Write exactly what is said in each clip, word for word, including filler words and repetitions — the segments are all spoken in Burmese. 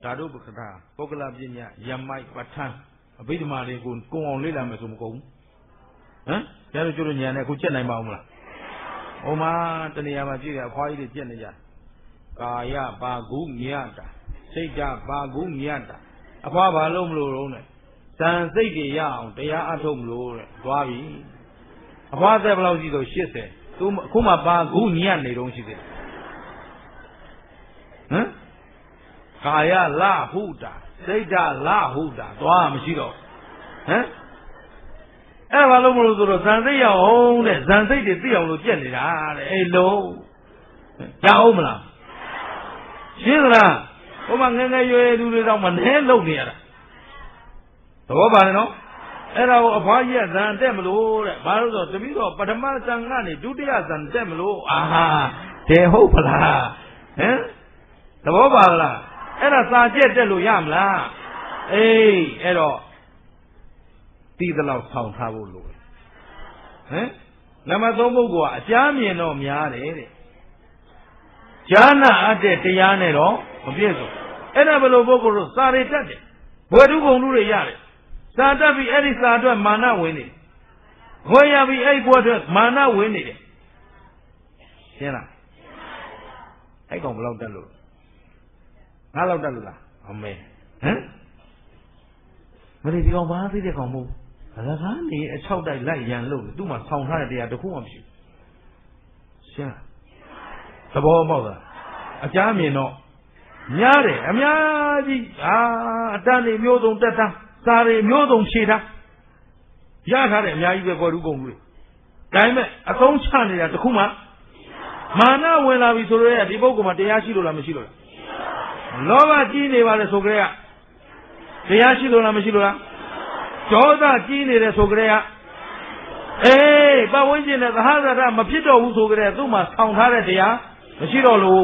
ဒါတို့ပကထာပုဂ္ဂလပညာယမိုက်ပဋ္ဌာန်းအဘိဓမ္မာတွေကိုကုံအောင်လေ့လာမယ်ဆိုမကုန်ဘူးဟမ်ကျတော့ကျတော့ညာနဲ့အခုချက်နိုင်ပါဦးမလားဟိုမှာတနေရာမှာကြည့်ရအဖွားကြီးတွေချက်နေကြကာယပါကုမြတ်တာစိတ်ဓာတ်ပါကုမြတ်တာအဖွားဘာလို့မလို့လုံးနဲ့ဇန်စိတ်တွေရအောင်တရားအထုတ်မလို့တဲ့သွားပြီအဖွားသက်ဘယ်လောက်ရှိတော့၈၀သူအခုမှပါကုညံ့နေတော့ရှိသေးတယ်ဟမ်ကာယလဟုတာစိတ်ဓာတ်လဟုတာသွားမရှိတော့ဟမ်အဲ့ဘာလို့မလို့ဆိုတော့ဇန်စိတ်ရအောင်တဲ့ဇန်စိတ်တွေသိအောင်လို့ကြက်နေတာတဲ့အဲ့လုံးရအောင်မလားရှင်းသလားဟိုမှာငယ်ငယ်ရွယ်ရွယ်လူတွေတော့မနှဲလုံနေရတာသဘောပါတယ်နော်အဲ့ဒါကိုအဖွားကြီးကဇန်တက်မလို့တဲ့ဘာလို့ဆိုတပည့်တော်ပထမဇန်ကနေဒုတိယဇန်တက်မလို့အာဟာတဲဟုတ်ပလားဟမ်သဘောပါလားအဲ့ဒါစာကျက်တက်လို့ရမလားအေးအဲ့တော့တီးသလောက်ဆောင်ထားဖို့လိုဟမ်နံပါတ်သုံးပုဂ္ဂိုလ်ကအကြားမြင်တော့များတယ်တဲ့ဈာနာအပ်တဲ့တရားနဲ့တော့မပြည့်စုံအဲ့ဒါဘယ်လိုပုဂ္ဂိုလ်တို့စာတွေတတ်တယ်ဘဝတုဂုံလူတွေရတယ်စာတတ်ပြီးအဲ့ဒီစာအတွက်မာနဝင်နေတယ်ဘဝရပြီးအဲ့ဒီဘဝအတွက်မာနဝင်နေတယ်ရှင်းလားအဲ့ကောင်ဘယ်လောက်တက်လို့ငါလောက်တက်လို့လားအမေဟမ်မလေးဒီကောင်ဘာသိတဲ့ကောင်မဟုတ်အလကားနေအချောက်တိုက်လိုက်ရန်လို့သူ့မှာဆောင်းထားတဲ့တရားတခုမှမရှိဘူးရှင်းသဘောပေါက်လားအကြမ်းမြင်တော့များတယ်အများကြီးအာအတန်းတွေမျိုးစုံတက်တာစာတွေမျိုးစုံဖြေတာရထားတယ်အများကြီးပဲပေါ်တူးကုန်လူတွေဒါပေမဲ့အသုံးချနေတာတခုမှမာနဝင်လာပြီဆိုတော့ဒီပုဂ္ဂိုလ်မှာတရားရှိလို့လားမရှိလို့လားလောဘကြီးနေပါလေဆိုကြတဲ့တရားရှိလို့လားမရှိလို့လားဒေါသကြီးနေတယ်ဆိုကြတဲ့အေးပတ်ဝန်းကျင်နဲ့သဟဇာတမဖြစ်တော့ဘူးဆိုကြတဲ့သူ့မှာဆောင်းထားတဲ့တရားမရှိတော့လို့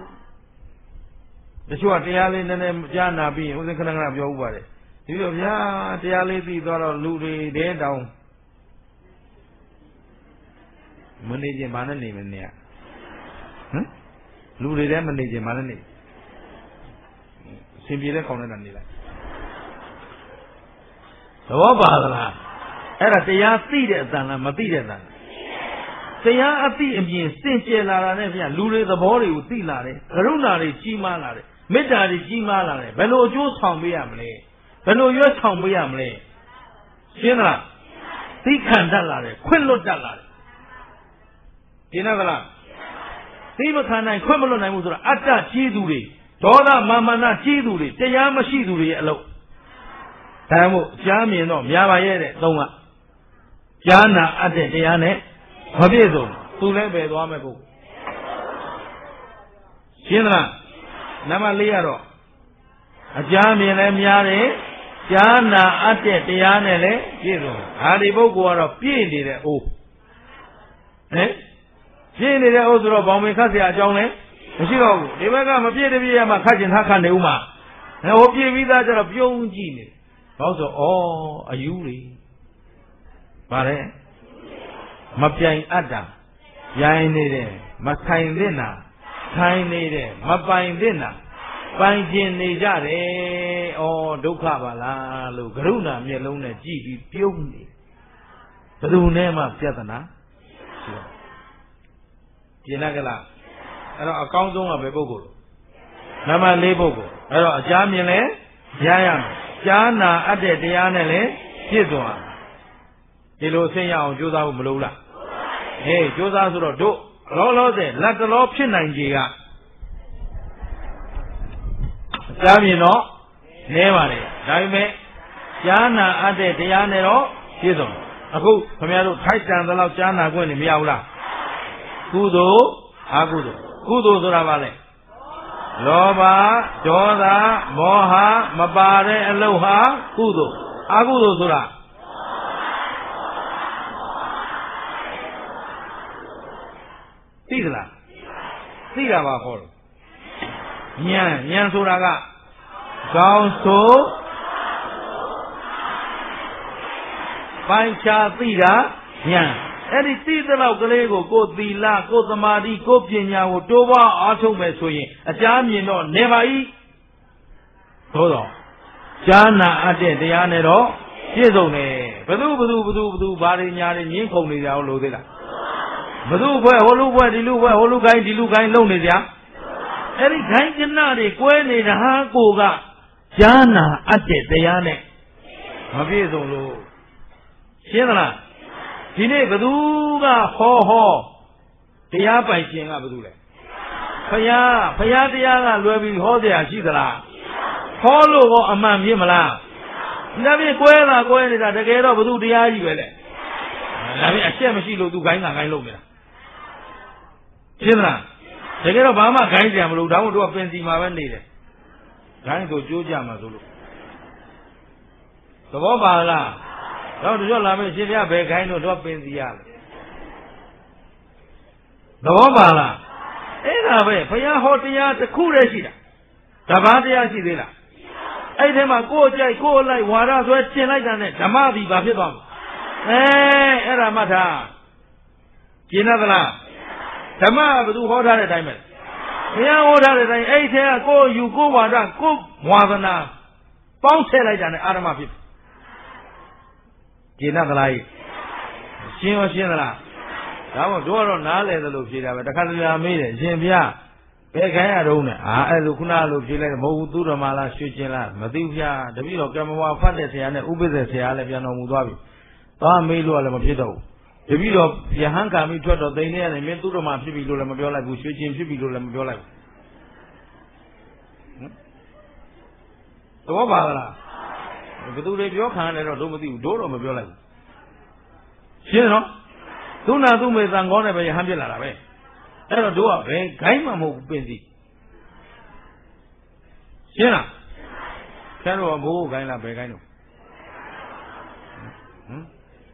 တချို့ကတရားလေးနည်းနည်းကြားနာပြီးဥစဉ်ခဏခဏပြောဥပါတယ်ဒီလိုဗျာတရားလေးသိသွားတော့လူတွေတဲတောင်မနေခြင်းမနဲ့နေမနေရဟမ်လူတွေတဲမနေခြင်းမနဲ့နေစင်ပြေတဲ့ခေါင်းနဲ့နေလိုက်သဘောပါသလားအဲ့ဒါတရားသိတဲ့အတန်လားမသိတဲ့အတန်တရားအသိအမြင်စင်ကြယ်လာတာနဲ့ဗျာလူတွေသဘောတွေကိုသိလာတယ်ကရုဏာတွေကြီးမားလာတယ်မေတ္တာတွေကြီးမားလာတယ်ဘယ်လိုအကျိုးဆောင်ပေးရမလဲဘယ်လိုရွတ်ဆောင်ပေးရမလဲရှင်းလားသိခံတတ်လာတယ်ခွင့်လွတ်တတ်လာတယ်ရှင်းလားသိမခံနိုင်ခွင့်မလွတ်နိုင်ဘူးဆိုတာအတ္တကြီးသူတွေဒေါသမာမနာကြီးသူတွေတရားမရှိသူတွေရဲ့အလုပ်ဒါမှမဟုတ်ကြားမြင်တော့များပါရဲ့တဲ့သုံးကကြားနာအပ်တဲ့တရားနဲ့မပြည့်စုံသူလည်းပဲသွားမယ်ကိုရှင်းလားနံပါတ်၄ကတော့အကြားမြင်လည်းများတယ်ကြားနာအပ်တဲ့တရားနဲ့လည်းပြည့်စုံဒါဒီပုဂ္ဂိုလ်ကတော့ပြည့်နေတဲ့အိုးဟင်ပြည့်နေတဲ့အိုးဆိုတော့ဘောင်မင်ခတ်เสียအကြောင်းလဲမရှိတော့ဘူးဒီဘက်ကမပြည့်တပြည့်ရမှခတ်ကျင်ထားခံနေဦးမှာဟိုပြည့်ပြီးသားကျတော့ပြုံးကြည့်နေဘာလို့ဆိုဩအယူတွေဗါလဲမပြိုင်အပ်တာရိုင်းနေတယ်မဆိုင်သင့်တာခိုင်းနေတယ်မပိုင်သင့်တာပိုင်ကျင်နေကြတယ်ဩဒုက္ခပါလားလို့ကရုဏာမျက်လုံးနဲ့ကြည့်ပြီးပြုံးနေဘယ်သူနဲ့မှပြဿနာကျင်ကလားအဲ့တော့အကောင်းဆုံးကဘယ်ပုဂ္ဂိုလ်နံပါတ်၄ပုဂ္ဂိုလ်အဲ့တော့အကြမြင်လဲရရမယ်ကြားနာအပ်တဲ့တရားနဲ့လည်းပြည့်စုံအောင်ဒီလိုဆင်းရအောင်ကြိုးစားဖို့မလိုလားဟေးကြိုးစားဆိုတော့တို့လောလောဆယ်လက်တလောဖြစ်နိုင်ကြီးကကြားမြင်တော့နဲပါလေဒါပေမဲ့ကြားနာအပ်တဲ့တရားနဲ့တော့ပြည့်စုံအခုခင်ဗျားတို့ထိုက်တန်သလောက်ကြားနာခွင့်နေမရဘူးလားကုသိုလ်အကုသိုလ်ကုသိုလ်ဆိုတာဘာလဲလောဘဒေါသမောဟမပါတဲ့အလုပ်ဟာကုသိုလ်အကုသိုလ်ဆိုတာသိသလားသိတာပါဟောလို့ဉာဏ်ဉာဏ်ဆိုတာကကောင်းဆိုပိုင်းခြားသိတာဉာဏ်အဲ့ဒီသိတဲ့လောက်ကလေးကိုကိုယ်သီလကိုယ်သမာဓိကိုယ်ပညာကိုတိုးပွားအားထုတ်မယ်ဆိုရင်အကြမ်းမြင်တော့နေပါ ਈ သို့တော့ကြားနာအပ်တဲ့တရားနဲ့တော့ပြည့်စုံတယ်ဘယ်သူဘယ်သူဘယ်သူဘယ်သူဘာတွေညာတွေငင်းခုန်နေကြအောင်လို့သေးလားဘယ်သူဘွဲဟိုလူဘွဲဒီလူဘွဲဟိုလူကိုင်းဒီလူကိုင်းလုံနေကြအဲ့ဒီခိုင်းကျနာတွေကွဲနေတာဟာကိုကကြားနာအပ်တဲ့တရားနဲ့မပြည့်စုံလို့ရှင်းသလားဒီနေ့ဘယ်သူကဟောဟောတရားပိုင်ရှင်ကဘယ်သူလဲဖယားဖယားတရားကလွယ်ပြီးဟောเสียရှိသလားဟောလို့ကောအမှန်ပြင်းမလားဒါပြင်ကွဲတာကွဲနေတာတကယ်တော့ဘယ်သူတရားကြီးပဲလေဒါပြင်အချက်မရှိလို့သူခိုင်းတာခိုင်းလို့နေတာရှင်းသလားတကယ်တော့ဘာမှခိုင်းကြမလို့ဒါမှမဟုတ်သူကပင်စီမှာပဲနေတယ်ခိုင်းဆိုကြိုးကြမှာဆိုလို့သဘောပါလားတော့တို့လာမယ်ရှင်ပြဘယ်ခိုင်းတော့တော့ပင်စီရလဲသဘောပါလားအဲ့ဒါပဲဘုရားဟောတရားတစ်ခုတည်းရှိတာတပါးတရားရှိသေးလားအဲ့ဒီမှာကိုယ်ကြိုက်ကိုယ်လိုက်ဝါဒဆွဲတင်လိုက်တာနဲ့ဓမ္မပြီဘာဖြစ်သွားမလဲအဲအဲ့ဒါမှတ်ထားကျင်သလားဓမ္မဘယ်သူဟောထားတဲ့အတိုင်းပဲဘုရားဟောထားတဲ့အတိုင်းအဲ့ဒီထဲကကိုယ်ယူကိုယ်ဝါဒကိုယ်ဝါဒနာပေါင်းထည့်လိုက်တာနဲ့အာရမဖြစ်ကျင်သလားရှင်းရောရှင်းသလားဒါမို့တို့ကတော့နားလဲသလိုဖြေတာပဲတခါတလေမေးတယ်ရှင်ဗျာဘယ်ခိုင်းရတော့နဲ့အာအဲ့လိုခုနလိုဖြေလိုက်မဟုတ်ဘူးသူတော်မလားရွှေကျင်လားမသိဘူးဗျာတပည့်တော်ကံမဝါဖတ်တဲ့ဆရာနဲ့ဥပိ္ပဇေဆရာလည်းပြန်တော်မူသွားပြီသွားမေးလို့လည်းမဖြစ်တော့ဘူးတပည့်တော်ယဟန်ကာမိထွက်တော့သိနေရတယ်မင်းသူတော်မဖြစ်ပြီလို့လည်းမပြောလိုက်ဘူးရွှေကျင်ဖြစ်ပြီလို့လည်းမပြောလိုက်ဘူးသဘောပါလားဘယ်သူတွေပြောခံရတယ်တော့တို့မသိဘူးတို့တော့မပြောလိုက်ဘူးရှင်းနော်သူနာသူမေတန်ကောနဲ့ပဲယဟန်ပြလာတာပဲအဲ့တော့တို့ကဘယ်ခိုင်းမှမဟုတ်ဘူးပင်စီရှင်းလားဆရာတော်ကဘိုးခိုင်းလားဘယ်ခိုင်းတော့ဟမ်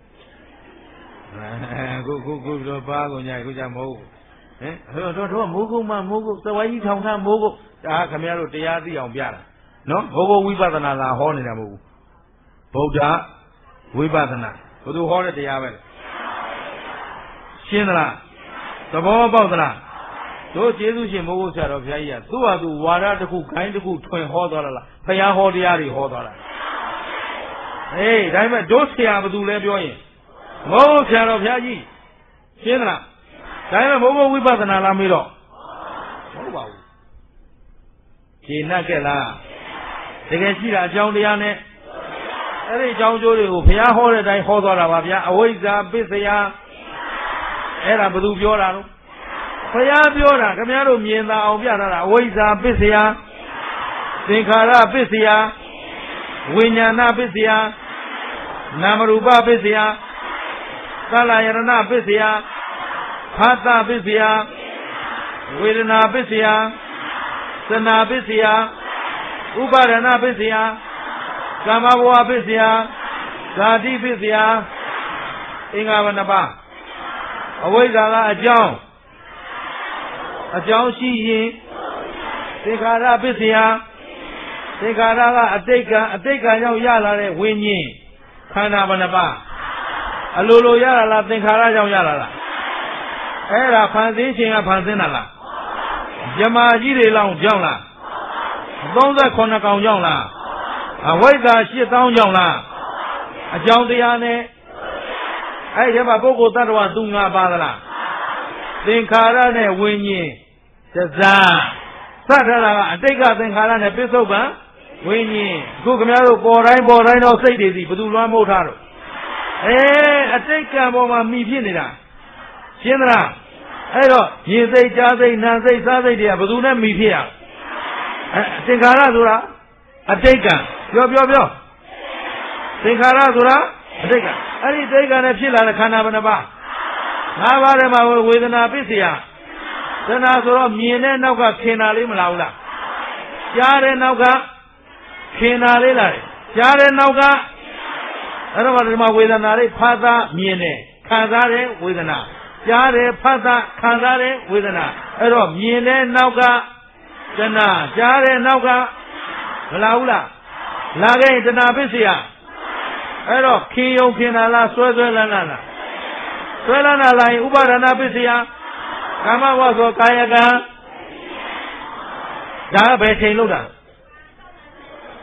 အခုခုခုတော့ပါကုန်ကြခုကြမဟုတ်ဟင်အဲ့တော့တို့မိုးကုတ်မှမိုးကုတ်သဝိုင်းကြီးထောင်ခန့်မိုးကုတ်ဒါခင်ဗျားတို့တရားသိအောင်ပြတာနော်ဘုဂဝိပဿနာလာဟောနေတာမဟုတ်ဘူးဗုဒ္ဓဝိပဿနာဘယ်သူဟောတဲ့တရားပဲရှင်းသလားသဘောပေါက်သလားတို့ကျေးဇူးရှင်မိုးကုတ်ဆရာတော်ဘုရားကြီးကသူ့ဟာသူဝါဒတစ်ခုခိုင်းတစ်ခုထွင်ဟောသွားတာလားဘုရားဟောတရားတွေဟောသွားတာအေးဒါပေမဲ့တို့ဆရာဘယ်သူလဲပြောရင်မိုးကုတ်ဆရာတော်ဘုရားကြီးရှင်းသလားဒါပေမဲ့မိုးကုတ်ဝိပဿနာလားမေးတော့မဟုတ်ပါဘူးခြေနှက်ခဲ့လားတကယ်ရှိတာအကြောင်းတရားနဲ့အဲ့ဒီအကြောင်းကျိုးတွေကိုဘုရားဟောတဲ့အတိုင်းဟောသွားတာပါဗျာအဝိဇ္ဇာပစ္စယအဲ့ဒါဘယ်သူပြောတာလို့ဘုရားပြောတာခင်ဗျားတို့မြင်သာအောင်ပြထားတာအဝိဇ္ဇာပစ္စယသင်္ခါရပစ္စယဝိညာဏပစ္စယနာမရူပပစ္စယသလယရဏပစ္စယဖာတပစ္စယဝေဒနာပစ္စယသနာပစ္စယဥပါဒနာပစ္စယကာမဘဝပစ္စယဇာတိပစ္စယအင်္ဂါဘဏပါအဝိဇ္ဇာကအကြောင်းအကြောင်းရှိရင်သင်္ခါရပစ္စယသင်္ခါရကအတိတ်ကအတိတ်ကကြောင့်ရလာတဲ့ဝိညာဉ်ခန္ဓာဘဏပါအလိုလိုရလာလားသင်္ခါရကြောင့်ရလာလားအဲ့ဒါဖန်ဆင်းခြင်းကဖန်ဆင်းတာလားဇမာကြီးတွေလောက်ကြောင့်လားသုံးဆယ်ခုနှစ်ကောင်ကြောင့်လားအဝိဇ္ဇာရှစ်သောင်းကြောင့်လားအကြောင်းတရားနဲ့အဲ့ဒီမှာပုဂ္ဂိုလ်တ attva သူငါပါသလားသင်္ခါရနဲ့ဝိညာဉ်သဇာသတ်ထားတာကအတိတ်ကသင်္ခါရနဲ့ပြစ္ဆုတ်ပံဝိညာဉ်အခုခင်ဗျားတို့ပေါ်တိုင်းပေါ်တိုင်းတော့စိတ်တွေစီဘယ်သူလွှမ်းမိုးထားတော့အဲအတိတ်ကံပေါ်မှာမိဖြစ်နေတာရှင်းသလားအဲ့တော့ရင်စိတ်ကြားစိတ်နာစိတ်စားစိတ်တွေကဘယ်သူနဲ့မိဖြစ်ရအဲသင်္ခါရဆိုတာအတိတ်ကံပြောပြောပြောသင်္ခါရဆိုတာအတိတ်ကံအဲ့ဒီအတိတ်ကံနဲ့ဖြစ်လာတဲ့ခန္ဓာဘယ်နှပါးငါးပါးထဲမှာဝေဒနာပစ္စယသနာဆိုတော့မြင်တဲ့နောက်ကခင်တာလေးမလားဘူးလားကြားတဲ့နောက်ကခင်တာလေးလားကြားတဲ့နောက်ကအဲ့တော့ဒီမှာဝေဒနာလေးဖတ်တာမြင်တယ်ခံစားတဲ့ဝေဒနာကြားတယ်ဖတ်တာခံစားတဲ့ဝေဒနာအဲ့တော့မြင်တဲ့နောက်ကတဏှာကြားတဲ့နောက်ကမလားဘူးလားလာခဲ့တဏှာပစ္စယအဲ့တော့ခင်ယုံခင်တာလားဆွဲဆွဲလန်းလန်းလားဆွဲလန်းတာလားဥပါဒနာပစ္စယကာမဝါဆိုကာယကံဒါကဘယ်ချိန်လို့တာဟ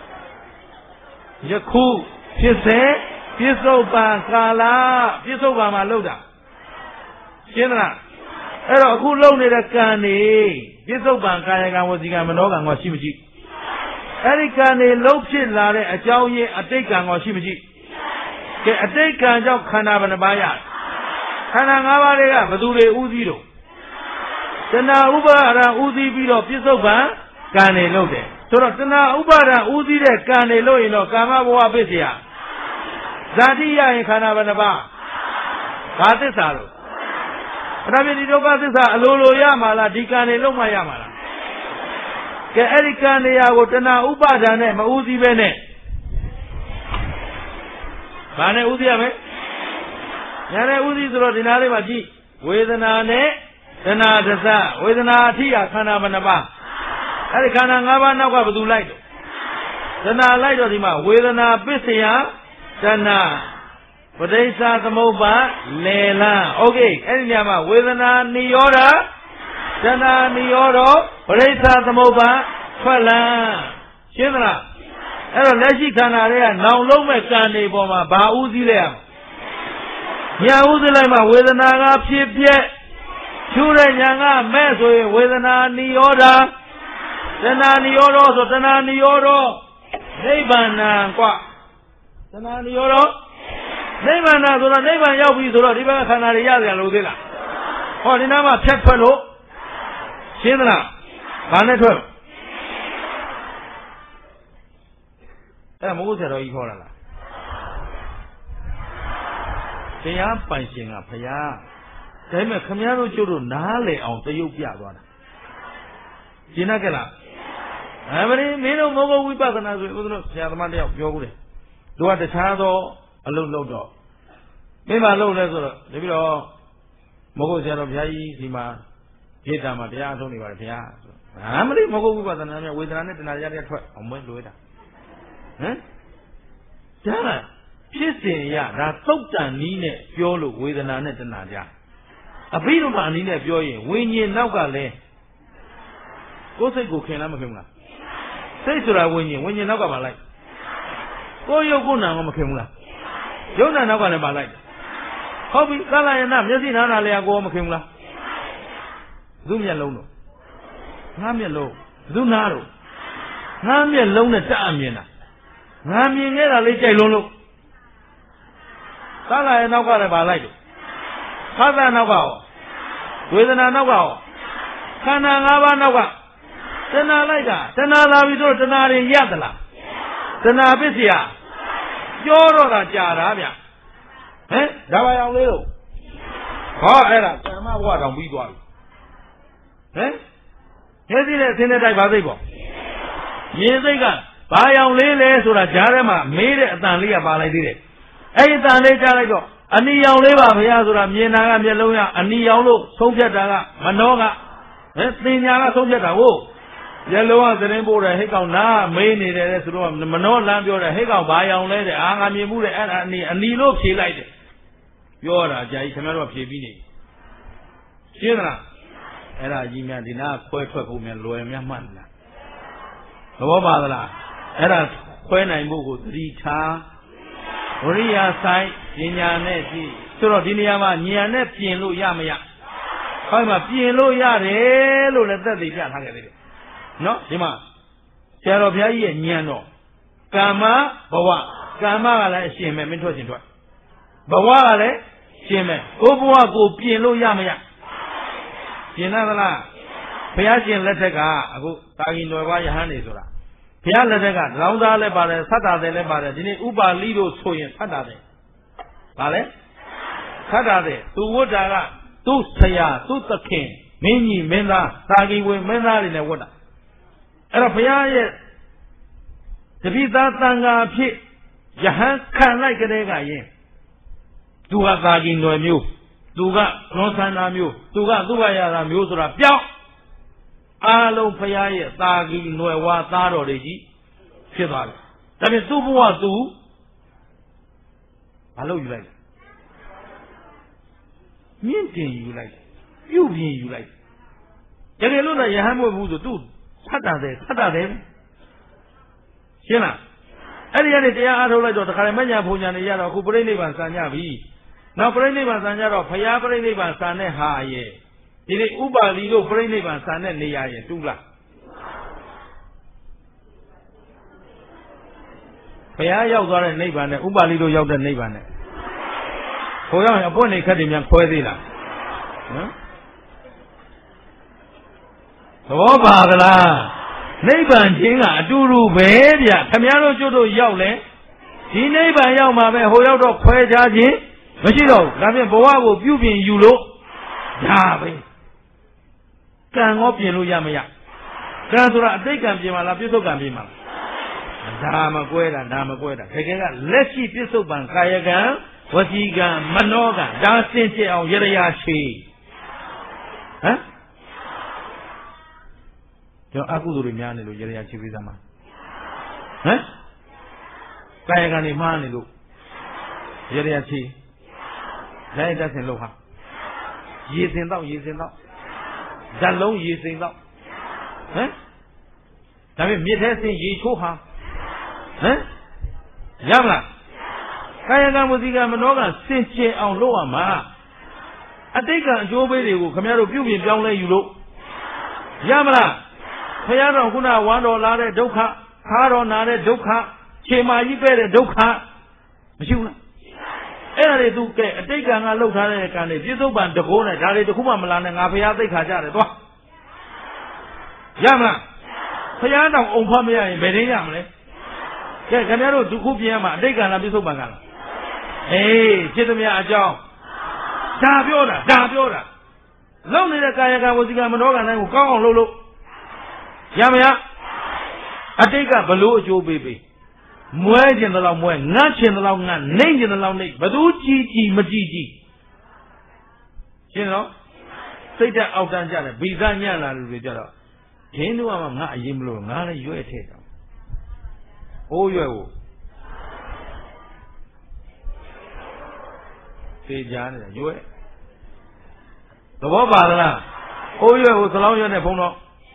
ယခုဖြစ်စေပြစ္ဆုတ်ပံကာလပြစ္ဆုတ်ပံမှာလှုပ်တာရှင်းသလားအဲ့တော့အခုလှုပ်နေတဲ့ကံနေပြစ္ဆုတ်ပံကာယကံဝစီကံမနောကံကရှိမရှိအဲ့ဒီကံနေလှုပ်ဖြစ်လာတဲ့အကြောင်းရင်းအတိတ်ကံကရှိမရှိကဲအတိတ်ကံကြောင့်ခန္ဓာဘယ်နှပါးရခန္ဓာ၅ပါးတွေကဘယ်သူတွေဥသိတော့တဏှာဥပါဒံဥသိပြီးတော့ပြစ္ဆုတ်ပံကံနေလှုပ်တယ်ဆိုတော့တဏှာဥပါဒံဥသိတဲ့ကံနေလှုပ်ရင်တော့ကာမဘဝပစ္စယဇာတိရရင်ခန္ဓာဘယ်နှပါးဘာသစ္စာလို့ပထမဒီဒုက္ခသစ္စာအလိုလိုရမှာလားဒီကံနေလုံးမရမှာလားကဲအဲ့ဒီကံနေရာကိုတဏှာဥပါဒံနဲ့မဥသိပဲနဲ့ဘာနဲ့ဥသိရမလဲညာနဲ့ဥသိဆိုတော့ဒီနားလေးမှာကြည့်ဝေဒနာနဲ့တဏှာဒသဝေဒနာအထိရခန္ဓာဘယ်နှပါးအဲ့ဒီခန္ဓာ၅ပါးနောက်ကဘယ်သူလိုက်တော့တဏှာလိုက်တော့ဒီမှာဝေဒနာပစ္စယတဏှာပဋိစ္စသမုပ္ပါလေလံโอเคအဲ့ဒီညမှာဝေဒနာနိရောဓတဏှာနိရောဓပဋိစ္စသမုပ္ပါထွက်လံရှင်းသလားအဲ့တော့လက်ရှိခန္ဓာတွေကနောင်လုံးမဲ့ကံတွေပေါ်မှာဘာဥသိလဲညာဥသိလိုက်မှဝေဒနာကဖြစ်ပြက်ဖြူတဲ့ညာကမဲ့ဆိုရင်ဝေဒနာနိရောဓတဏှာနိရောဓဆိုတဏှာနိရောဓနိဗ္ဗာန်กว่าတဏှာနိရောဓနိဗ္ဗာန်ဆိုတော့နိဗ္ဗာန်ရောက်ပြီဆိုတော့ဒီဘက်ကခန္ဓာတွေရကြလို့သေးလားဟောဒီနားမှာဖြတ်ထွက်လို့ရှင်းသလားဘာနဲ့ထွက်အဲ့မဟုတ်ဆရာတော်ကြီးခေါ်လာလားတရားပိုင်ရှင်ကဖရာဒါပေမဲ့ခမည်းတော်ကျုပ်တို့နားလေအောင်တရုပ်ပြသွားတာရှင်းကြလားအမင်းမင်းတို့မောဂဝိပဿနာဆိုဦးဇင်းတို့ဆရာသမားတယောက်ပြောဘူးတယ်တို့ကတခြားသောအလုံးလုံးတော့မင်းမလုံးလဲဆိုတော့တပည့်တော်မောဂဆရာတော်ဘုရားကြီးဒီမှာဒေတာမှာတရားအထုတ်နေပါတယ်ဘုရားဆိုအမင်းမောဂဝိပဿနာနဲ့ဝေဒနာနဲ့တဏှာရတဲ့ထွက်အောင်မွေးလွေးတာဟမ်ကြားလားဖြစ်စဉ်ရဒါသုတ်တန်နီးနဲ့ပြောလို့ဝေဒနာနဲ့တဏှာကြအဘိဓမ္မာနီးနဲ့ပြောရင်ဝိညာဉ်နောက်ကလည်းကိုယ်စိတ်ကိုခင်လားမခင်ဘူးလားစိတ်ဆိုတာဝိညာဉ်ဝိညာဉ်နောက်ကပါလိုက်ကိုယ်ရုပ်ကိုယ်နာကမခင်ဘူးလားရုပ်နာနောက်ကလည်းပါလိုက်ဟုတ်ပြီသလယနာမျက်စိနားနာလည်းကိုယ်မခင်ဘူးလားဘုမျက်လုံးတော့ငါမျက်လုံးဘုနားတော့ငါမျက်လုံးနဲ့တအမြင်တာငါမြင်ခဲ့တာလေးကြိုက်လုံးလို့သလယနောက်ကလည်းပါလိုက်တယ်ဖသနောက်ကရောဝေဒနာနောက်ကရောခန္ဓာ၅ပါးနောက်ကတဏှာလိုက်တာတဏှာလာပြီဆိုတော့တဏှာရင်ရသလားတဏှာပစ္စယပြောတော့တာကြာတာဗျဟမ်ဒါပါအောင်လေးလို့ဟောအဲ့ဒါဓမ္မဘဝတောင်ပြီးသွားပြီဟမ်ရဲစီနဲ့ဆင်းတဲ့တိုက်ဘာသိပေါ့မြင်စိတ်ကဘာရောင်လေးလဲဆိုတာကြားထဲမှာမေးတဲ့အတန်လေးကပါလိုက်သေးတယ်အဲ့ဒီအတန်လေးကြားလိုက်တော့အနီရောင်လေးပါဗျာဆိုတာမြင်တာကမျက်လုံးရအနီရောင်လို့ဆုံးဖြတ်တာကမနှောကဟဲ့သင်ညာကဆုံးဖြတ်တာဟုတ်မျက်လုံးကသတင်းပို့တယ်ဟိတ်ကောင်နာမေးနေတယ်ဆိုတော့မနှောလမ်းပြောတယ်ဟိတ်ကောင်ဘာရောင်လဲတဲ့အာငါမြင်မှုတဲ့အဲ့ဒါအနီအနီလို့ဖြေလိုက်တယ်ပြောတာကြာကြီးခင်ဗျားတို့ဖြေပြီးနေရှင်းသလားအဲ့ဒါကြီးများဒီနာခွဲထွက်ဖို့များလွယ်များမှတ်လားသဘောပါသလားအဲ့ဒါခွဲနိုင်ဖို့ကိုသတိထားဝရိယဆိုင်ဉာဏ်နဲ့ကြည့်ဆိုတော့ဒီနေရာမှာဉာဏ်နဲ့ပြင်လို့ရမရဟောဒီမှာပြင်လို့ရတယ်လို့လည်းသက်သေပြထားခဲ့သေးတယ်နော်ဒီမှာဆရာတော်ဘုရားကြီးရဲ့ဉာဏ်တော်ကာမဘဝကာမကလည်းအရှင်ပဲမင်းထွက်ရှင်ထွက်ဘဝကလည်းရှင်ပဲကိုဘဝကိုပြင်လို့ရမရပြင်ရသလားဘုရားရှင်လက်ထက်ကအခုတာဂီတော်ဘယဟန်နေဆိုတာဘုရားလက်ထက်ကလောင်းသားလည်းပါတယ်သတ္တာတယ်လည်းပါတယ်ဒီနေ့ဥပါလိတို့ဆိုရင်သတ္တာတယ်ဗာလဲသတ္တာတယ်သူဝတ်တာကသူ့ဆရာသူ့သခင်မင်းကြီးမင်းသားတာဂီဝင်မင်းသားတွေနဲ့ဝတ်တာအဲ့တော့ဘုရားရဲ့တပိသားတန်ခါဖြစ်ယဟန်ခံလိုက်ကြတဲ့ကရင်သူကသာဂီနွယ်မျိုးသူကလောသန္တာမျိုးသူကသူ့ဘာရတာမျိုးဆိုတာပြောင်းအားလုံးဘုရားရဲ့သာဂီနွယ်ဝါသားတော်တွေကြီးဖြစ်သွားတယ်ဒါပေမဲ့သူ့ဘဝသူမလုပ်ယူလိုက်မြင့်တင်ယူလိုက်ပြုတ်ပြင်ယူလိုက်တကယ်လို့လည်းယဟန်မဟုတ်ဘူးဆိုသူ့သတ်တာတယ်သတ်တာတယ်ရှင်းလားအဲ့ဒီကနေတရားအားထုတ်လိုက်တော့တခါလေမညာဖုန်ညာနေရတော့အခုပြိဋိဘံစံကြပြီနောက်ပြိဋိဘံစံကြတော့ဖရာပြိဋိဘံစံတဲ့ဟာရဲ့ဒီနေ့ဥပါလီတို့ပြိဋိဘံစံတဲ့နေရာရဲ့တူလားဘုရားရောက်သွားတဲ့နိဗ္ဗာန်နဲ့ဥပါလိတို့ရောက်တဲ့နိဗ္ဗာန်နဲ့ဟိုရောက်ရင်အပွင့်နေခက်တယ်များခွဲသေးလားဟမ်သဘောပါသလားနိဗ္ဗာန်ချင်းကအတူတူပဲဗျခင်ဗျားတို့ကျွတ်တို့ရောက်လဲဒီနိဗ္ဗာန်ရောက်မှာပဲဟိုရောက်တော့ခွဲခြားခြင်းမရှိတော့ဘူးဒါဖြင့်ဘဝကိုပြုပြင်ယူလို့ဒါပဲကံရောပြင်လို့ရမရကံဆိုတာအတိတ်ကံပြင်မှာလားပြစ္ဆုတ်ကံပြင်မှာလားဒါမကွဲတာဒါမကွဲတာတကယ်ကလက်ရှိပြစ္ဆုတ်ပံကာယကံဝစီကံမနောကံဒါစင်ကြယ်အောင်ရရရှိဟမ်ကျွန်တော်အကုသိုလ်တွေများနေလို့ရရရှိပြီးသားမှာဟမ်ကာယကံတွေမှားနေလို့ရရရှိလိုက်တတ်စင်လို့ဟာရေစင်တော့ရေစင်တော့ဇက်လုံးရေစင်တော့ဟမ်ဒါပေမဲ့မြစ်ထဲစင်ရေချိုးဟာဟမ်ရမလားကာယကံဝစီကံမနောကံစင်ကြယ်အောင်လုပ်ရမှာအတိတ်ကအကျိုးပေးတွေကိုခင်ဗျားတို့ပြုပြင်ပြောင်းလဲယူလို့ရမလားဘုရားတော်ခုနဝမ်းတော်လာတဲ့ဒုက္ခခါတော်နာတဲ့ဒုက္ခခြေမာကြီးပဲတဲ့ဒုက္ခမရှိဘူးလားအဲ့ဒါတွေသူကဲအတိတ်ကံကလှုပ်ထားတဲ့ကံတွေပြစ္ဆုတ်ပံတကိုးနဲ့ဒါတွေတခုမှမလာနဲ့ငါဘုရားသိက္ခာကြတယ်သွားရမလားဘုရားတော်အုံဖတ်မရရင်ဘယ်တင်းရမလဲကဲခင်ဗျားတို့ဒုက္ခပြင်ရမှာအတိတ်ကံလားပြစ္ဆုတ်ပံကလားအေးဖြစ်သမျှအကြောင်းဒါပြောတာဒါပြောတာလုံနေတဲ့ကာယကံဝစီကံမနောကံတိုင်းကိုကောင်းအောင်လုပ်လို့ရမရအတိတ်ကဘလို့အကျိုးပေးပေးမွဲကျင်တဲ့လောက်မွဲငတ်ကျင်တဲ့လောက်ငတ်နှိမ့်ကျင်တဲ့လောက်နှိမ့်ဘသူကြည်ကြည်မကြည်ကြည်ရှင်းတော့စိတ်ဓာတ်အောက်တန်းကြတယ်ဗီဇညံ့လာလူတွေကြတော့ဒင်းတို့ကမှငါအရင်မလို့ငါလည်းရွဲ့ထည့်တော့အိုးရွဲ့ကိုသေချာနေတာရွဲ့သဘောပါလားအိုးရွဲ့ကိုသလောင်းရွက်နဲ့ဘုံတော့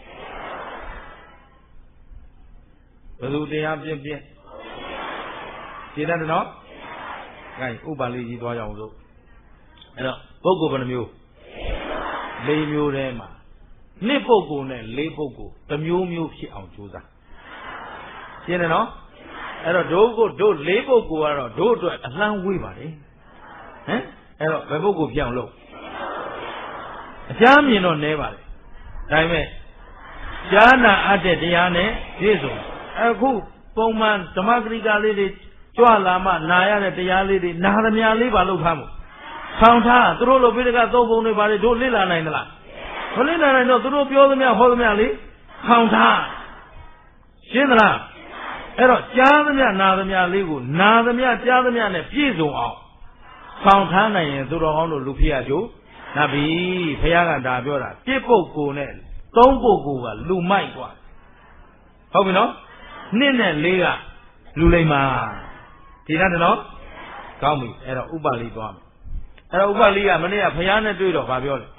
ဘယ်သူတရားပြင်းပြင်းခြေတတ်တယ်နော်ဂိုင်းဥပါလိကြီးသွားကြအောင်လို့အဲ့တော့ပုဂ္ဂိုလ်ဘယ်နှမျိုးလေးမျိုးထဲမှာနှစ်ပုဂ္ဂိုလ်နဲ့လေးပုဂ္ဂိုလ်တစ်မျိုးမျိုးဖြစ်အောင်ကြိုးစားရှင်းတယ်နော်အဲ့တော့ဒုကိုဒုလေးပုဂ္ဂိုလ်ကတော့ဒုအတွက်အလှမ်းဝေးပါလေဟမ်အဲ့တော့ဘယ်ပုဂ္ဂိုလ်ဖြစ်အောင်လုပ်အကြမ်းမြင်တော့နဲပါလေဒါပေမဲ့ဉာဏ်အပ်တဲ့တရားနဲ့ပြည့်စုံအခုပုံမှန်ဓမ္မဂရိကလေးတွေကြွလာမှနာရတဲ့တရားလေးတွေနာသမျှလေးပါလို့ထားမို့ဆောင်းထားသူတို့လိုပိဋကသုံးပုံတွေပါလေတို့လစ်လာနိုင်သလားမလစ်လာနိုင်တော့သူတို့ပြောသမျှဟောသမျှလေးဆောင်းထားရှင်းသလားအဲ့တော့ကြားသမျှနာသမျှလေးကိုနာသမျှကြားသမျှနဲ့ပြည့်စုံအောင်ဆောင်းထားနိုင်ရင်သူတော်ကောင်းတို့လူဖြစ်ရကြနာပြီဘုရားကဒါပြောတာပြစ်ပုဂ္ဂိုလ်နဲ့သုံးပုဂ္ဂိုလ်ကလူမိုက်กว่าဟုတ်ပြီနော်နှစ်နဲ့လေးကလူလိမ္မာဒီလားနော်ကောင်းပြီအဲ့တော့ဥပါလိသွားမယ်အဲ့တော့ဥပါလိကမနေ့ကဘုရားနဲ့တွေ့တော့ဗာပြောတယ်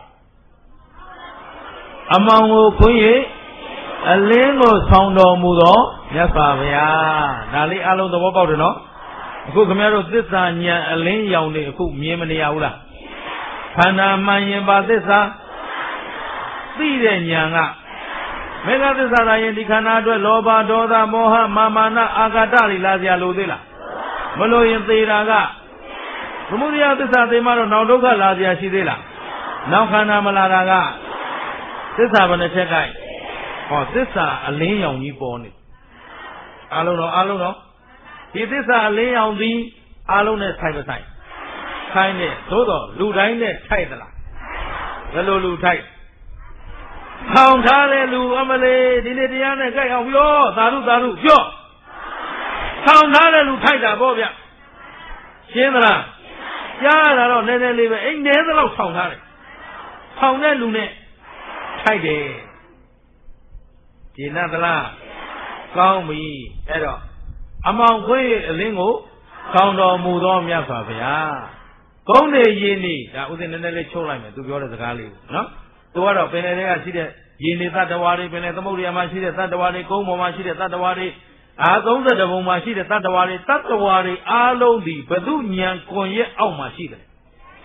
အမောင်ကိုခွင်း၍အလင်းကိုဆောင်တော်မူသောမြတ်စွာဘုရားဒါလေးအလုံးသဘောပေါက်တယ်နော်အခုခင်ဗျားတို့သစ္စာဉာဏ်အလင်းရောင်နေအခုမြင်မနေရဘူးလားခန္ဓာမှန်ရင်ပါသစ္စာသိတဲ့ဉာဏ်ကမေဃသစ္စာသာရင်ဒီခန္ဓာအတွက်လောဘဒေါသမောဟမာမာနအာဃာတတွေလာစရာလိုသေးလားမလိုရင်သေတာကသမုဒယသစ္စာသိမှတော့နောက်ဒုက္ခလာစရာရှိသေးလားနောက်ခန္ဓာမလာတာကသစ္စာဘယ်နှချက်ကိုက်ဟောသစ္စာအလင်းရောင်ကြီးပေါ်နေအားလုံးတော့အားလုံးတော့ဒီသစ္စာအလင်းရောင်သည်အားလုံးနဲ့ဆိုင်မဆိုင်ဆိုင်နဲ့သို့တော့လူတိုင်းနဲ့ထိုက်သလားဘယ်လိုလူထိုက်ထောင်ထားတဲ့လူအမလေးဒီနေ့တရားနဲ့ကြိုက်အောင်ပြောသာဓုသာဓုပြောထောင်ထားတဲ့လူထိုက်တာပေါ့ဗျရှင်းသလားကြားရတာတော့နည်းနည်းလေးပဲအိမ်နည်းသလောက်ထောင်ထားတယ်ထောင်တဲ့လူနဲ့ထိုက်တယ်ဒီနသလားကောင်းပြီအဲ့တော့အမောင်ခွေးအလင်းကိုထောင်တော်မူသောမြတ်စွာဘုရားကုန်းနေရင်းနေဒါဥစဉ်နည်းနည်းလေးချုပ်လိုက်မယ်သူပြောတဲ့စကားလေးကိုနော်သူကတော့ပင်လယ်ထဲကရှိတဲ့ရေနေသတ္တဝါတွေပင်လယ်သမုဒ္ဒရာမှာရှိတဲ့သတ္တဝါတွေကုန်းပေါ်မှာရှိတဲ့သတ္တဝါတွေအာသုံးဆယ်တဘုံမှာရှိတဲ့တတ္တဝါတွေတတ္တဝါတွေအားလုံးဒီဘု ဉာဏ်ကွန်ရက်အောက်မှာရှိတယ်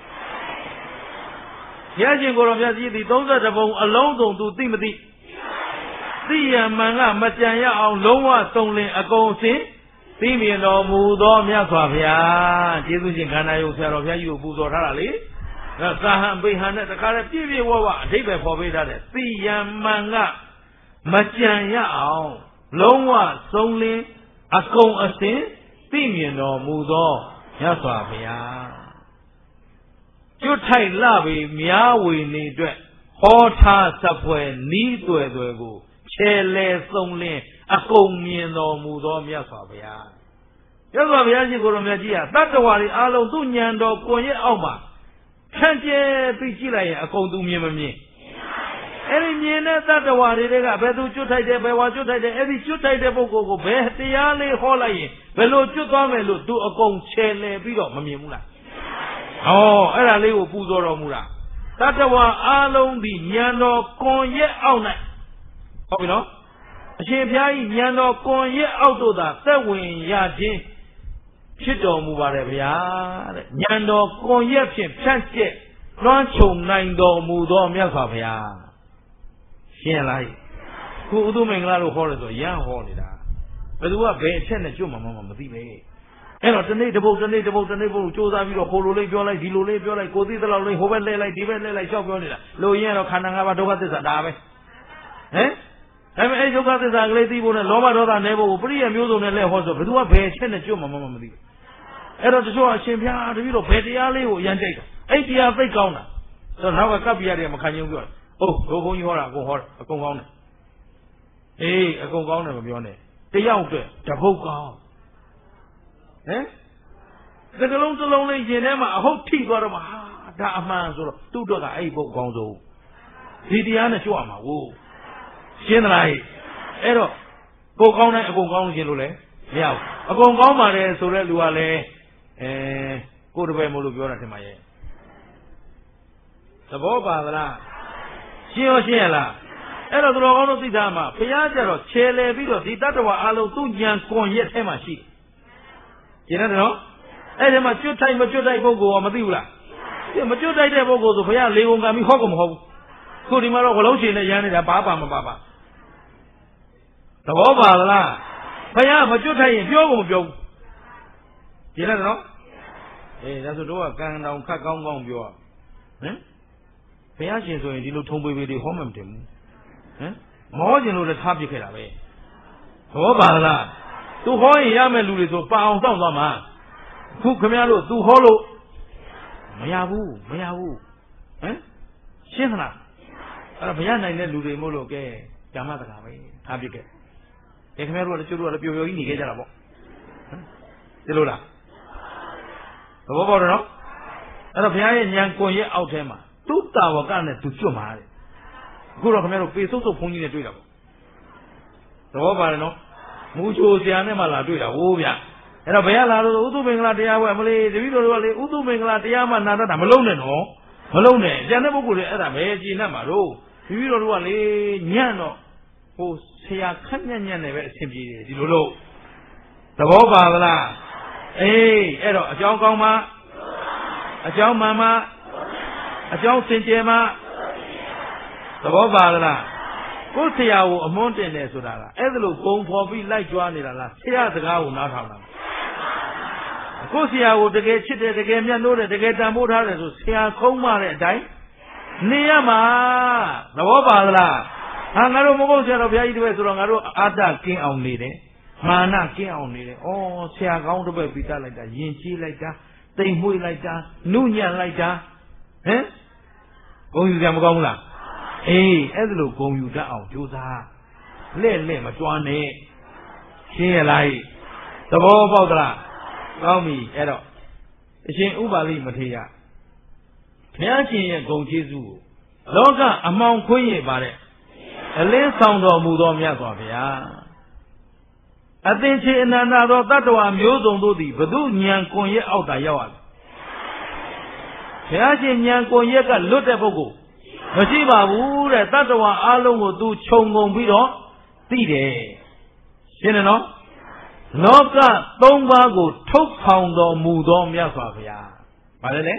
ဘုရားရှင်ကိုယ်တော်မြတ်ကြီးဒီသုံးဆယ်တဘုံအလုံးစုံသူသိမသိသိရမှန်ကမကြံရအောင်လုံးဝစုံလင်အကုန်စင်သိမြင်တော်မူသောမြတ်စွာဘုရားကျေးဇူးရှင်ခန္ဓာယုတ်ဆရာတော်ဘုရားကြီးကိုပူဇော်ထားတာလေဒါသာဟံဘိဟံနဲ့တခါတည်းပြည့်ပြည့်ဝဝအဓိပ္ပာယ်ဖော်ပေးထားတယ်သိရမှန်ကမကြံရအောင်လုံးဝစုံလင်အကုန်အစင်သိမြင်တော်မူသောမြတ်စွာဘုရားကျွတ်ထိုက်လှပေများဝေနေအတွက်ဟောထားစပွဲနီးတွယ်တွယ်ကိုခြေလဲစုံလင်အကုန်မြင်တော်မူသောမြတ်စွာဘုရားမြတ်စွာဘုရားရှင်ကိုယ်တော်မြတ်ကြီးဟာတတ္တဝါတွေအားလုံးသူ့ဉာဏ်တော်ကိုယ်ရဲ့အောက်မှာဖြန့်ကျဲပြီးကြည့်လိုက်ရင်အကုန်သူမြင်မမြင်အဲ့ဒီမြင်တဲ့တတ္တဝါတွေကဘယ်သူကျွတ်ထိုက်တယ်ဘယ်ဝါကျွတ်ထိုက်တယ်အဲ့ဒီကျွတ်ထိုက်တဲ့ပုဂ္ဂိုလ်ကိုဘယ်တရားလေးဟောလိုက်ရင်ဘယ်လိုကျွတ်သွားမယ်လို့သူအကုန်ခြေလဲပြီးတော့မမြင်ဘူးလားဟောအဲ့ဒါလေးကိုပူဇော်တော်မူတာတတ္တဝါအားလုံးဒီဉာဏ်တော်ကွန်ရက်အောက်၌ဟုတ်ပြီနော်အရှင်ဘုရားကြီးဉာဏ်တော်ကွန်ရက်အောက်တို့သာသက်ဝင်ရခြင်းဖြစ်တော်မူပါတယ်ဗျာတဲ့ဉာဏ်တော်ကွန်ရက်ဖြင့်ဖြန့်ကျက်လွှမ်းခြုံနိုင်တော်မူသောမြတ်စွာဘုရားရှင်းလားခုဥဒုမင်္ဂလာလို့ဟောတယ်ဆိုရမ်းဟောနေတာဘယ်သူကဘယ်အချက်နဲ့ကျွတ်မှမမသိပဲအဲ့တော့တနေ့တစ်ပုတ်တနေ့တစ်ပုတ်တနေ့ပုတ်စူးစမ်းပြီးတော့ဟိုလိုလေးပြောလိုက်ဒီလိုလေးပြောလိုက်ကိုသိသလောက်လေးဟိုဘက်လဲလိုက်ဒီဘက်လဲလိုက်ရှောက်ပြောနေတာလို့ရင်ကတော့ခန္ဓာ၅ပါးဒုက္ခသစ္စာဒါပဲဟမ်ဒါပေမဲ့အဲ့ဒုက္ခသစ္စာကလေးသိဖို့နဲ့လောဘဒေါသနဲဖို့ပရိယမျိုးစုံနဲ့လဲဟောဆိုဘယ်သူကဘယ်အချက်နဲ့ကျွတ်မှမမသိဘူးအဲ့တော့တချို့အရှင်ဘုရားတပည့်တော်ဘယ်တရားလေးကိုအရန်ကြိုက်တာအဲ့တရားသိကောင်းတာဆိုတော့နောက်ကကပ်ပြရတယ်မခံချင်ဘူးပြောတယ်ဟုတ်ဒုဘုန်းကြီးဟောတာအကုန်ဟောအကုန်ကောင်းတယ်အေးအကုန်ကောင်းတယ်မပြောနဲ့တယောက်အတွက်တပုတ်ကောင်းဟမ်စကလုံးစလုံးလေးရင်ထဲမှာအဟုတ်ထိသွားတော့မှဟာဒါအမှန်ဆိုတော့သူ့တော့ကအဲ့ပုတ်ကောင်းဆုံးဒီတရားနဲ့ကြွရမှာကိုရှင်းသလားအဲ့တော့ကိုကောင်းတဲ့အကုန်ကောင်းခြင်းလို့လဲမရဘူးအကုန်ကောင်းပါတယ်ဆိုတဲ့လူကလည်းအဲကိုယ်တပည့်မို့လို့ပြောတာထင်ပါရဲ့သဘောပါသလားရှင်းရောရှင်းရလားအဲ့တော့သူတော်ကောင်းတို့သိသားမှာဘုရားကြတော့ခြေလဲပြီးတော့ဒီတတ္တဝါအလုံးသူ့ဉာဏ်ကွန်ရက်ထဲမှာရှိကျင်တယ်နော်အဲ့ဒီမှာကျွတ်ထိုက်မကျွတ်ထိုက်ပုဂ္ဂိုလ်ကမသိဘူးလားမကျွတ်ထိုက်တဲ့ပုဂ္ဂိုလ်ဆိုဘုရားလေကုန်ကံပြီးဟောကုန်မဟုတ်ဘူးခုဒီမှာတော့ဝလုံးရှင်နဲ့ရမ်းနေတာဘာပါမပါပါသဘောပါလားဘုရားမကျွတ်ထိုက်ရင်ပြောကုန်မပြောဘူးကျင်တယ်နော်အေးဒါဆိုတော့ကံတောင်ခတ်ကောင်းကောင်းပြောဟမ်ဘုရားရှင်ဆိုရင်ဒီလိုထုံပွေပွေတွေဟောမှမတင်ဘူးဟမ်မဟောကျင်လို့လည်းထားပြခဲ့တာပဲသဘောပါလားသူဟောရင်ရမယ့်လူတွေဆိုပါအောင်စောင့်သွားမှာခုခင်ဗျားတို့သူဟောလို့မရဘူးမရဘူးဟမ်ရှင်းသလားအဲ့တော့ဘုရားနိုင်တဲ့လူတွေမို့လို့ကဲဓမ္မစကားပဲထားပြခဲ့အဲခင်ဗျားတို့ကလည်းကျိုးတို့ကလည်းပျော်ပျော်ကြီးနေခဲ့ကြတာပေါ့ဟမ်ဒီလိုလားသဘောပေါက်တယ်နော်အဲ့တော့ဘုရားရဲ့ဉာဏ်ကွန်ရဲ့အောက်ထဲမှာသူ့တာဝကနဲ့သူကျွတ်မှာတဲ့အခုတော့ခင်ဗျားတို့ပေစုပ်စုပ်ဘုန်းကြီးနဲ့တွေ့တာပေါ့သဘောပါတယ်နော်မူချိုဆရာနဲ့မှလာတွေ့တာဟိုးဗျအဲ့တော့ဘယ်ရလာလို့ဥသုမင်္ဂလာတရားပွဲမလေးတပည့်တော်တို့ကလေဥသုမင်္ဂလာတရားမှနာတတ်တာမလုံးနဲ့နော်မလုံးနဲ့ကျန်တဲ့ပုဂ္ဂိုလ်တွေအဲ့ဒါပဲကြည်နဲ့မှာတော့တပည့်တော်တို့ကလေညံ့တော့ဟိုဆရာခက်ညံ့ညံ့နဲ့ပဲအဆင်ပြေတယ်ဒီလိုလို့သဘောပါသလားအေးအဲ့တော့အကြောင်းကောင်းမှအကြောင်းမှန်မှအကြောင်းစင်ကြယ်မှသဘောပါလားကိုယ်ဆရာကိုအမွန်းတင်တယ်ဆိုတာကအဲ့ဒါလို့ပုံဖော်ပြီးလိုက်ကြွားနေတာလားဆရာစကားကိုနားထောင်တာကိုယ်ဆရာကိုတကယ်ချစ်တယ်တကယ်မြတ်လို့တယ်တကယ်တန်ဖိုးထားတယ်ဆိုဆရာခုံးမတဲ့အတိုင်းနေရမှာသဘောပါလားဟာငါတို့မဟုတ်ဆရာတော်ဘုရားကြီးတပည့်ဆိုတော့ငါတို့အာတကင်းအောင်နေတယ်မာနကင်းအောင်နေတယ်ဩဆရာကောင်းတပည့်ပြီးတတ်လိုက်တာယဉ်ကျေးလိုက်တာတိမ်မွေ့လိုက်တာနုညံ့လိုက်တာဟမ်ဘုံယူကြမကောင်းဘူးလားအေးအဲ့ဒါလို့ဂုံယူတတ်အောင်ကြိုးစားလဲ့လဲ့မကြွားနဲ့ရှင်းရလားသဘောပေါက်သလားကောင်းပြီအဲ့တော့အရှင်ဥပါလိမထေရဘုရားရှင်ရဲ့ဂုံကျေးဇူးကိုလောကအမောင်ခွင့်ရပါတဲ့အလင်းဆောင်တော်မူသောမြတ်စွာဘုရားအသင်္ချေအနန္တသောတတ္တဝါမျိုးစုံတို့သည်ဘု து ဉာဏ်ကွန်ရက်အောက်သာရောက်ရတယ်ဘုရားရှင်ဉာဏ်ကွန်ရက်ကလွတ်တဲ့ပုဂ္ဂိုလ်မရှိပါဘူးတဲ့တတ္တဝါအလုံးကိုသူခြုံငုံပြီးတော့သိတယ်ရှင်းတယ်နော်လောကသုံးပါးကိုထုတ်ဆောင်တော်မူသောမြတ်စွာဘုရားဘာလဲလဲ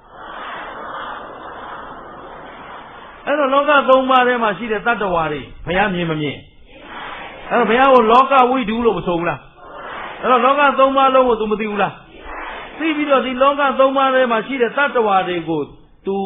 အဲ့တော့လောကသုံးပါးထဲမှာရှိတဲ့တတ္တဝါတွေဘုရားမြင်မမြင်အဲ့တော့ဘုရားကိုလောကဝိတုလို့မဆိုဘူးလားအဲ့တော့လောကသုံးပါးလုံးကို तू မသိဘူးလားသိပြီးတော့ဒီလောကသုံးပါးထဲမှာရှိတဲ့တတ္တဝါတွေကို तू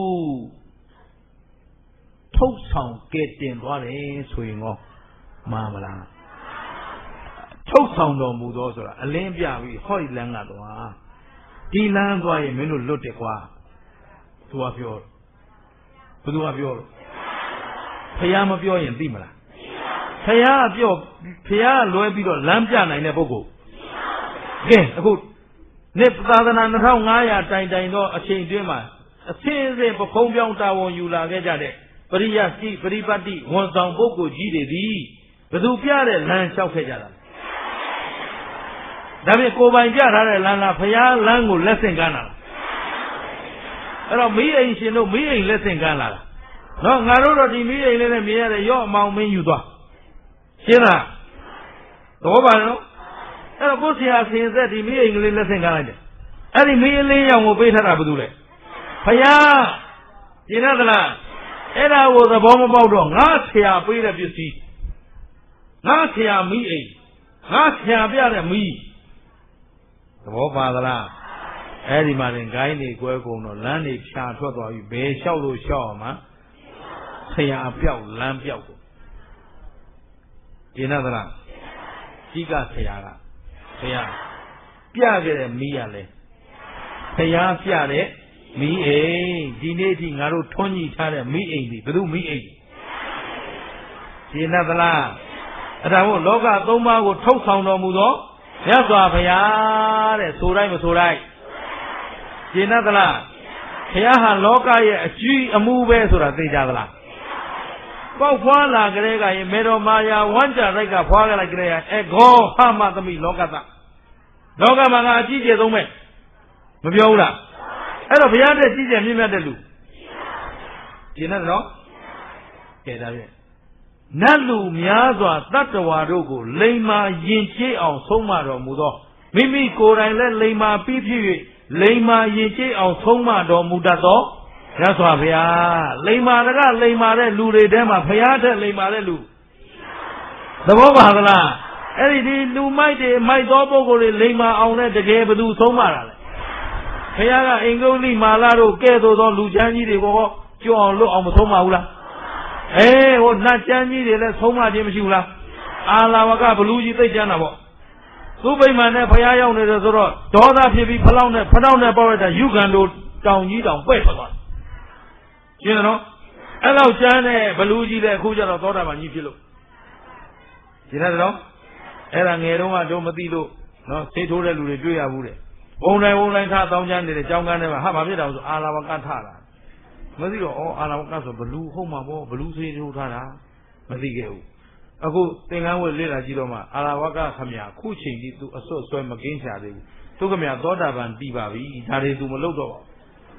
ထုတ်ဆောင်ကဲတင်သွားတယ်ဆိုရင်ရောမှားမလားထုတ်ဆောင်တော်မူသောဆိုတာအလင်းပြပြီးဟောဒီလမ်းကတော့ဒီလမ်းသွားရင်မင်းတို့လွတ်တယ်ကွာသူကပြောဘယ်သူကပြောလို့ဖះမပြောရင်သိမလားဖះပြောဖះလွဲပြီးတော့လမ်းပြနိုင်တဲ့ပုဂ္ဂိုလ်ကဲအခုနှစ်သာသနာနှစ်ထောင်ငါးရာတိုင်တိုင်တော့အချိန်တွင်းမှာအစင်းစင်းပခုံးပြောင်းတာဝန်ယူလာခဲ့ကြတဲ့ပရိယစီပရိပတ်တိဝန်ဆောင်ပုဂ္ဂိုလ်ကြီးတွေသည်ဘယ်သူပြတဲ့လမ်းလျှောက်ခဲ့ကြတာဒါဖြင့်ကိုယ်ပိုင်ပြထားတဲ့လမ်းလားဖះလမ်းကိုလက်ဆင့်ကမ်းတာလားအဲ့တော့မိအိမ်ရှင်တို့မိအိမ်လက်ဆင့်ကမ်းလာတာနော်ငါတို့တော့ဒီမိအိမ်လေးနဲ့မြင်ရတယ်ရော့အမောင်မင်းယူသွားရှင်းလားသဘောပါနော်အဲ့တော့ကိုယ်ဆရာဆင်ဆက်ဒီမိအိမ်ကလေးလက်ဆင့်ကမ်းလိုက်တယ်အဲ့ဒီမိအလင်းရောင်ကိုပေးထားတာဘာလို့လဲဖះရှင်းသလားအဲ့ဒါကိုသဘောမပေါက်တော့ငါဆရာပေးတဲ့ပစ္စည်းငါဆရာမိအိမ်ငါဆရာပြတဲ့မိသဘောပါသလားအဲ့ဒီမှာရင်ဂိုင်းတွေကွဲကုန်တော့လမ်းတွေဖြာထွက်သွားပြီဘယ်လျှောက်လို့လျှောက်အောင်မှာဆရာပြောက်လမ်းပြောက်ကုန်ဒီနာသလားကြီးကဆရာကဆရာပြခဲ့တဲ့မိရလဲဆရာပြတဲ့မိအိမ်ဒီနေ့ထိငါတို့ထွန်းညှိထားတဲ့မိအိမ်ဒီဘယ်သူမိအိမ်ဒီနာသလားအဲ့ဒါမို့လောကသုံးပါးကိုထုတ်ဆောင်တော်မူသောမြတ်စွာဘုရားတဲ့ဆိုတိုင်းမဆိုတိုင်းရှင်းသလားဘုရားဟာလောကရဲ့အကျိအမှုပဲဆိုတာသိကြသလားပေါက်ဖွာလာကြတဲ့ကရင်မေတော်မာယာဝမ်းကြလိုက်ကဖွာကြလိုက်ကြတဲ့အေဂောဟမသမိလောကသလောကမှာကအကြီးကျယ်ဆုံးပဲမပြောဘူးလားအဲ့တော့ဘုရားတဲ့ကြီးကျယ်မြင့်မြတ်တဲ့လူရှင်းသလားကဲဒါဖြင့်နတ်လူများစွာတတ္တဝါတို့ကိုလိမ္မာယဉ်ကျေးအောင်ဆုံးမတော်မူသောမိမိကိုယ်တိုင်လည်းလိမ္မာပြီးဖြစ်၍လိမ္မာယဉ်ကျေးအောင်ဆုံးမတော်မူတတ်သောမြတ်စွာဘုရားလိမ္မာတကလိမ္မာတဲ့လူတွေထဲမှာဘုရားထက်လိမ္မာတဲ့လူသဘောပါသလားအဲ့ဒီဒီလူမိုက်တွေမိုက်သောပုဂ္ဂိုလ်တွေလိမ္မာအောင်တဲ့တကယ်ဘယ်သူဆုံးမတာလဲဘုရားကအင်္ဂုလိမာလာတို့ကဲ့သို့သောလူချမ်းကြီးတွေကိုကြောက်အောင်လွတ်အောင်မဆုံးမဘူးလားအေးဟိုနတ်ချမ်းကြီးတွေလည်းဆုံးမခြင်းမရှိဘူးလားအာလာဝကဘလူကြီးသိကျမ်းတာပေါ့သူ့ဗိမာန်နဲ့ဖျားရောက်နေတယ်ဆိုတော့ဒေါသဖြစ်ပြီးဖလောင်းနဲ့ဖတောင်းနဲ့ပေါက်လိုက်တာယူခံတို့တောင်ကြီးတောင်ပဲ့ထွက်သွားရှင်းတယ်နော်အဲ့လောက်ကျမ်းတဲ့ဘလူကြီးလည်းအခုကျတော့သောတာပန်ကြီးဖြစ်လို့ရှင်းတယ်နော်အဲ့ဒါငယ်တုန်းကတို့မသိလို့နော်သိထိုးတဲ့လူတွေတွေ့ရဘူးတဲ့ဘုံတိုင်းဘုံတိုင်းထားတောင်းကျမ်းနေတဲ့ကြောင်းကန်းထဲမှာဟာဘာဖြစ်တာဆိုအာလာဝကထတာမသိတော့ဩအာလာဝကဆိုဘလူဟုတ်မှာပေါ့ဘလူစေးထိုးထားတာမသိခဲ့ဘူးအခုသင်္ကန်းဝတ်လေ့လာကြည့်တော့မှအာလာဝကခမညာခုချိန်ကြီးသူအစွတ်ဆွဲမကင်းချသေးဘူးသူခမညာသောတာပန်တည်ပါပြီဒါတွေသူမလုပ်တော့ပါဘူး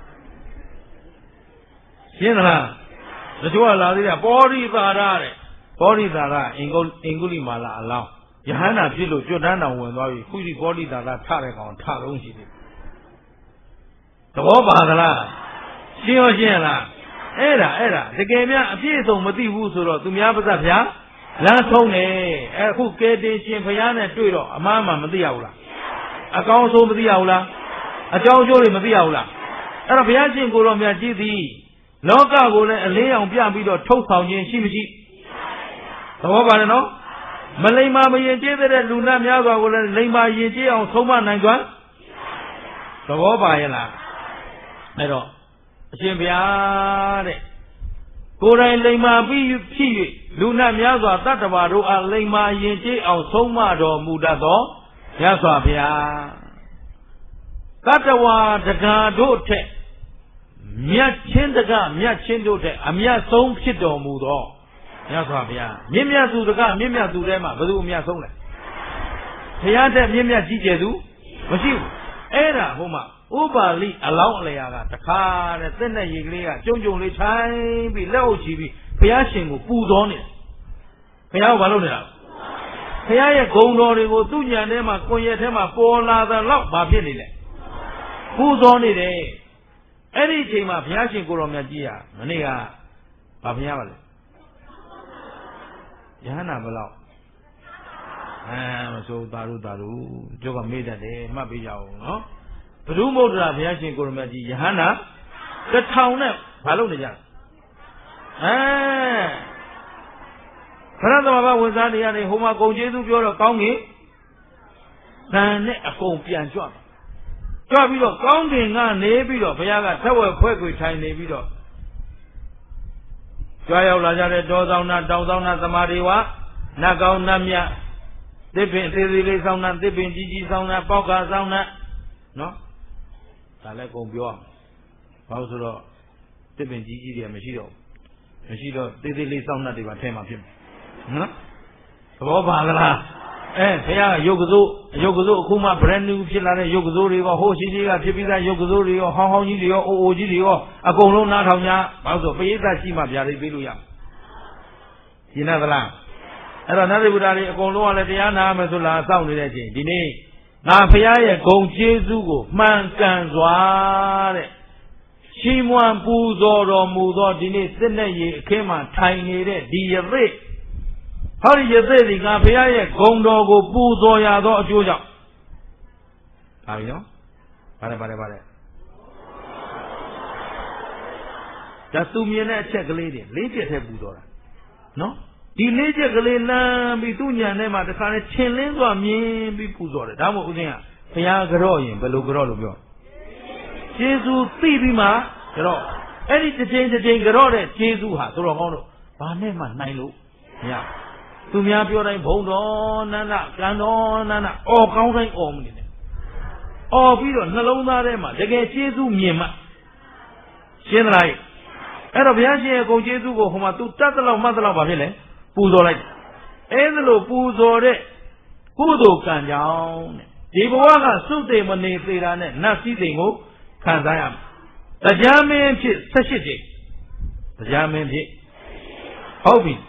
ရှင်းသလားတချို့ကလာသေးတာပောရိသာရတဲ့ပောရိသာရအင်္ဂုအင်္ဂုလိမာလာအလောင်းယဟန္တာဖြစ်လို့ကျွတ်တန်းတောင်ဝင်သွားပြီခုဒီပောရိသာရထတဲ့ကောင်ထလုံးရှိတယ်သဘောပါသလားရှင်းရောရှင်းလားအဲ့ဒါအဲ့ဒါတကယ်များအပြည့်အစုံမသိဘူးဆိုတော့သူများပါးဗျာလမ်းဆုံးနေအခုကဲတင်ရှင်ဘုရားနဲ့တွေ့တော့အမှားမှမသိရဘူးလားအကောင်းဆုံးမသိရဘူးလားအကြောင်းကျိုးတွေမသိရဘူးလားအဲ့တော့ဘုရားရှင်ကိုယ်တော်မြတ်ကြည်သည်လောကကိုလည်းအလင်းအောင်ပြပြီးတော့ထုတ်ဆောင်ခြင်းရှိမရှိသဘောပါတယ်နော်မလိမ္မာမယဉ်ကျေးတဲ့လူနာများစွာကိုလည်းလိမ္မာယဉ်ကျေးအောင်ဆုံးမနိုင်စွာသဘောပါရဲ့လားအဲ့တော့အရှင်ဘုရားတဲ့ကိုယ်တိုင်လိမ္မာပြီးဖြစ်၍လူနာများစွာတတ္တဝါတို့အားလိမ္မာယဉ်ကျေးအောင်ဆုံးမတော်မူတတ်သောမြတ်စွာဘုရားတတ္တဝါတကာတို့ထက်မြတ်ချင်းတကမြတ်ချင်းတို့တဲ့အမြတ်ဆုံးဖြစ်တော်မူသောမြတ်စွာဘုရားမြင့်မြတ်သူတကမြင့်မြတ်သူထဲမှာဘယ်သူအမြတ်ဆုံးလဲဘုရားတဲ့မြင့်မြတ်ကြီးကျယ်သူမရှိဘူးအဲ့ဒါဟိုမှာဥပါလိအလောင်းအလျာကတခါတဲ့သက်နဲ့ရေကလေးကကြုံကြုံလေးထိုင်ပြီးလက်အုပ်ချီပြီးဘုရားရှင်ကိုပူဇော်နေတယ်ဘုရားကဘာလုပ်နေတာဘုဖရာရဲ့ဂုဏ်တော်တွေကိုသူ့ညာထဲမှာကိုယ်ရဲ့ထဲမှာပေါ်လာတဲ့လောက်ဘာဖြစ်နေလဲပူဇော်နေတယ်အဲ့ဒီအချိန်မှာဘုရားရှင်ကိုတော်မြတ်ကြီးဟာမနေ့ကဘာဘုရားပါလဲယဟနာဘလောက်အဲမစိုးတာရုတာရုကျောက်ကမေးတတ်တယ်မှတ်ပေးကြအောင်နော်ဘုရုမုဒ္ဒရာဘုရားရှင်ကိုတော်မြတ်ကြီးယဟနာတစ်ထောင်နဲ့ဘာလုပ်နေကြအဲဘရသမဘာဝန်စားနေရတယ်ဟိုမှာဂုံကျေးဇူးပြောတော့ကောင်းကြီးတန်နဲ့အကုန်ပြန်ကြွကြွပြီးတော့ကောင်းကင်ကနေပြီးတော့ဘုရားကသက်ဝဲဖွဲ့ခွေထိုင်နေပြီးတော့ကြွရောက်လာကြတဲ့တောဆောင်နာတောင်ဆောင်နာသမာဓိဝနတ်ကောင်းနတ်မြတ်သစ်ပင်သေးသေးလေးဆောင်နာသစ်ပင်ကြီးကြီးဆောင်နာပေါက်ကဆောင်နာနော်ဒါလည်းကုန်ပြောအောင်ဘာလို့ဆိုတော့သစ်ပင်ကြီးကြီးတွေမရှိတော့မရှိတော့သေးသေးလေးဆောင်နာတွေပါထဲမှာဖြစ်မယ်နော်သဘောပါကလားအဲဘုရားကရုပ်ကစိုးရုပ်ကစိုးအခုမှ brand new ဖြစ်လာတဲ့ရုပ်ကစိုးတွေရောဟိုရှိရှိကဖြစ်ပြီးသားရုပ်ကစိုးတွေရောဟောင်းဟောင်းကြီးတွေရောအိုအိုကြီးတွေရောအကုန်လုံးနားထောင်ကြဘာလို့ဆိုပရိသတ်ရှိမှဗျာဒိတ်ပေးလို့ရရှင်းသလားအဲ့တော့နတ်ဗုဒ္ဓတွေအကုန်လုံးကလည်းတရားနာမယ်ဆိုလာစောင့်နေတဲ့အချိန်ဒီနေ့ငါဘုရားရဲ့ဂုဏ်ကျေးဇူးကိုမှန်ကန်စွာတဲ့ချီးမွမ်းပူဇော်တော်မူသောဒီနေ့စစ်နဲ့ရေအခင်းမှာထိုင်နေတဲ့ဒီရသေးဟောဒီရသေးဒီငါဘုရားရဲ့ဂုဏ်တော်ကိုပူဇော်ရသောအကျိုးကြောင့်ဟာပြီနော်ဗါတယ်ဗါတယ်ဗါတယ်ဒါသူမြင်တဲ့အချက်ကလေးတွေလေးချက်ထဲပူဇော်တာနော်ဒီလေးချက်ကလေးလမ်းပြီးသူ့ညံထဲမှာတခါနဲ့ချင်းလင်းစွာမြင်ပြီးပူဇော်တယ်ဒါမှမဟုတ်ဦးဇင်းကဘုရားကြော့ရင်ဘယ်လိုကြော့လို့ပြောကျေးဇူးသိပြီးမှကြော့အဲ့ဒီတစ်ချိန်တစ်ချိန်ကြော့တဲ့ကျေးဇူးဟာဆိုတော့ကောင်းလို့ဘာနဲ့မှနိုင်လို့မရသူများပြောတိုင်းဘုံတော်နန္ဒကံတော်နန္ဒအော်ကောင်းတိုင်းအော်မနေနဲ့အော်ပြီးတော့နှလုံးသားထဲမှာတကယ်ကျေးဇူးမြင်မှရှင်းသလားအဲ့တော့ဘုရားရှင်ရဲ့ဂုဏ်ကျေးဇူးကိုဟိုမှာသူတတ်သလောက်မှတ်သလောက်ပါဖြစ်လေပူဇော်လိုက်အဲ့ဒါလို့ပူဇော်တဲ့ကုသိုလ်ကံကြောင့်တဲ့ဒီဘဝကစုသိမနေသေးတာနဲ့နတ်စည်းသိမ်ကိုခံစားရမယ်တရားမင်းဖြစ်၁၈ကြိမ်တရားမင်းဖြစ်ဟုတ်ပြီ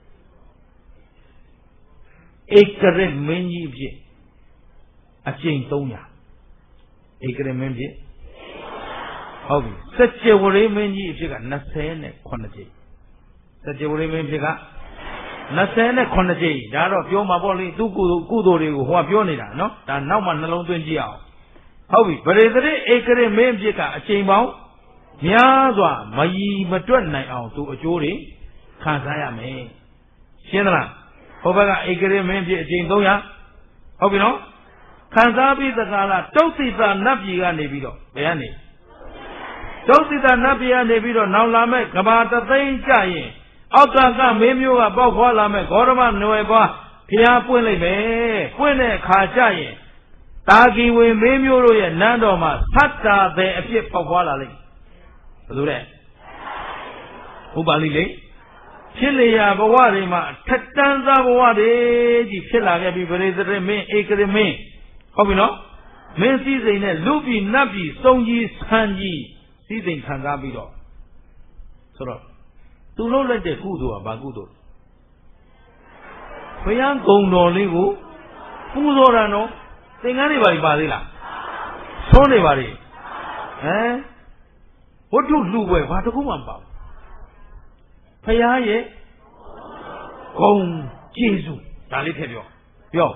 ဧကရမင်းကြီးဖြစ်အကျင့်၃ရာဧကရမင်းဖြစ်ဟုတ်ပြီစัจ java ဝရိမင်းကြီးအဖြစ်က၂၀နဲ့ခုနှစ်ကြိမ်စัจ java ဝရိမင်းဖြစ်က၂၀နဲ့ခုနှစ်ကြိမ်ဒါတော့ပြောမှာပေါ့လေသူကုသိုလ်ကုသိုလ်တွေကိုဟိုကပြောနေတာနော်ဒါနောက်မှနှလုံးသွင်းကြည့်အောင်ဟုတ်ပြီပရိသေဧကရမင်းဖြစ်ကအချိန်ပေါင်းများစွာမယီမတွက်နိုင်အောင်သူအကျိုးတွေခံစားရမယ်ရှင်းသလားဟိုဘက်ကဧကရမင်းဖြစ်အချိန်၃ရာဟုတ်ပြီနော်ခံစားပြီးသကာလတုတ်တိတာနတ်ပြည်ကနေပြီးတော့ဘယ်ကနေတုတ်တိတာနတ်ပြည်ကနေပြီးတော့နောက်လာမဲ့ကဘာတသိန်းကြရင်အောက်ကကမင်းမျိုးကပေါက်ခွာလာမဲ့ဂေါရမနွယ်ပွားဖျားပွင့်လိုက်မယ်ပွင့်တဲ့အခါကျရင်တာကီဝင်မင်းမျိုးတို့ရဲ့နန်းတော်မှာသတ္တာတဲ့အဖြစ်ပေါက်ခွာလာလိမ့်ဘယ်လိုလဲဥပါလိလေဖြစ်လျာဘဝတွေမှာထက်တန်းသားဘဝတွေကြီးဖြစ်လာခဲ့ပြီပရိသေရမင်းဧကရမင်းဟုတ်ပြီနော်မင်းစည်းစိမ်နဲ့လူပြည်နတ်ပြည်စုံကြီးဆန်းကြီးစည်းစိမ်ခံစားပြီးတော့ဆိုတော့သူလုပ်လိုက်တဲ့ကုသိုလ်ကဘာကုသိုလ်ဘုရားဂုဏ်တော်လေးကိုပူဇော်တာနော်သင်္ကန်းတွေပါပါသေးလားသုံးနေပါလေဟမ်ဝတ္ထုလူပွဲဘာတခုမှမပါဘူးဘုရားရဲ့ဂုဏ်ကျေးဇူးဒါလေးထည့်ပြောပြော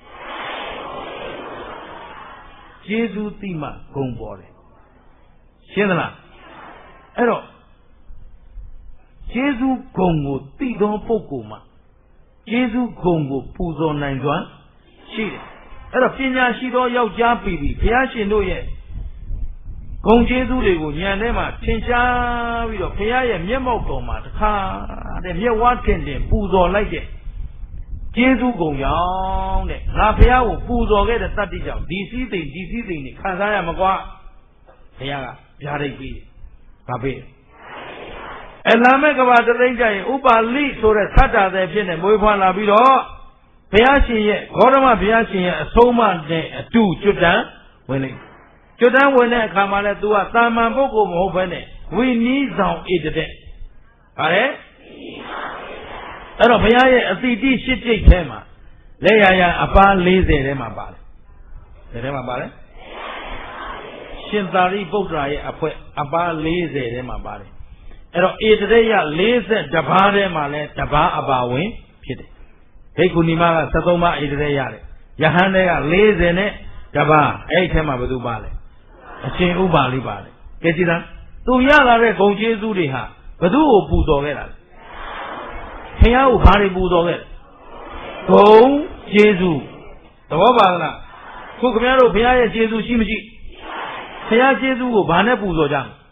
ကျေးဇူးတိမှဂုဏ်ပေါ်တယ်ရှင်းသလားအဲ့တော့ကျေးဇူးဂုဏ်ကိုသိသောပုဂ္ဂိုလ်မှာကျေးဇူးဂုဏ်ကိုပူဇော်နိုင်စွမ်းရှိတယ်အဲ့တော့ပညာရှိသောယောက်ျားပြီပြီဘုရားရှင်တို့ရဲ့ဂုဏ်ကျေးဇူးတွေကိုဉာဏ်ထဲမှာထင်ရှားပြီးတော့ဘုရားရဲ့မျက်မှောက်တော်မှာတခါတဲ့မျက်ဝါးထင်ထင်ပူဇော်လိုက်တဲ့ကျေးဇူးဂုဏ်ကြောင့်တဲ့ငါဘုရားကိုပူဇော်ခဲ့တဲ့တတ္တိကြောင့်ဒီစည်းသိမ်ဒီစည်းသိမ်နေခံစားရမှာကွာဘုရားကဗျာဒိတ်ပြီးဘာပေးအလမဲ့ကဘာတသိန်းကြရင်ဥပါလိဆိုတဲ့သတ္တာတဲ့ဖြစ်နေမွေးဖွားလာပြီးတော့ဘုရားရှင်ရဲ့ဂေါရမဘုရားရှင်ရဲ့အဆုံးအမနဲ့အတူကျွတ်တန်းဝင်လိုက်ကျွတ်တန်းဝင်တဲ့အခါမှာလဲ तू ကတာမန်ပုဂ္ဂိုလ်မဟုတ်ဘဲနဲ့ဝိနည်းဆောင်ဣတတဲ့ဗါတယ်အဲ့တော့ဘုရားရဲ့အတိတိရှစ်ကျိတ်ထဲမှာလက်ရရအပါလေးဆယ်ထဲမှာပါတယ်ဘယ်ထဲမှာပါလဲရှင်သာရိပုတ္တရာရဲ့အဖွဲအပါလေးဆယ်ထဲမှာပါတယ်အဲ့တော့ဧတရေယလေးဆယ်တစ်ပါးထဲမှာလဲတစ်ပါးအပါဝင်ဖြစ်တယ်ဘိက္ခုနီမကသတ္သုံးပါးဧတရေယတဲ့ယဟန်တွေကလေးဆယ်နဲ့တစ်ပါးအဲ့ဒီထဲမှာဘယ်သူပါလဲအရှင်ဥပါလိပါတယ်ကဲကြည်လားသူရလာတဲ့ဂုံကျေးဇူးတွေဟာဘသူ့ကိုပူဇော်ခဲ့တာလဲဘုရားကိုဘာတွေပူဇော်ခဲ့ဂုံကျေးဇူးသဘောပါလားခုခင်ဗျားတို့ဘုရားရဲ့ကျေးဇူးရှိမရှိဘုရားကျေးဇူးကိုဘာနဲ့ပူဇော်ကြမလဲ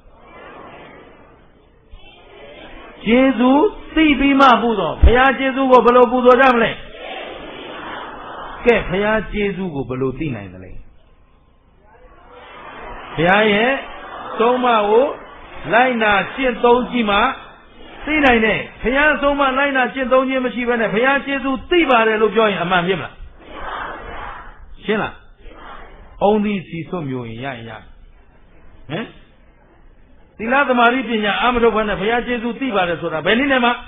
ကျေးဇူးသိပြီးမှပူဇော်ဘုရားကျေးဇူးကိုဘယ်လိုပူဇော်ကြမလဲကဲဘုရားကျေးဇူးကိုဘယ်လိုသိနိုင်သလဲဘုရားရဲ့သုံးပါးကိုလိုက်နာကျင့်သုံးကြည့်မှသိနိုင်တယ်ဘုရားသုံးပါးလိုက်နာကျင့်သုံးခြင်းမရှိဘဲနဲ့ဘုရားကျေးဇူးသိပါတယ်လို့ပြောရင်အမှန်ဖြစ်မလားရှင်းလားအုံးသီးစီဆွမျိုးရင်ရရင်ရဟမ်သီလသမာဓိပညာအာမထုတ်ခွင့်နဲ့ဘုရားကျေးဇူးသိပါတယ်ဆိုတာဘယ်နည်းနဲ့မှ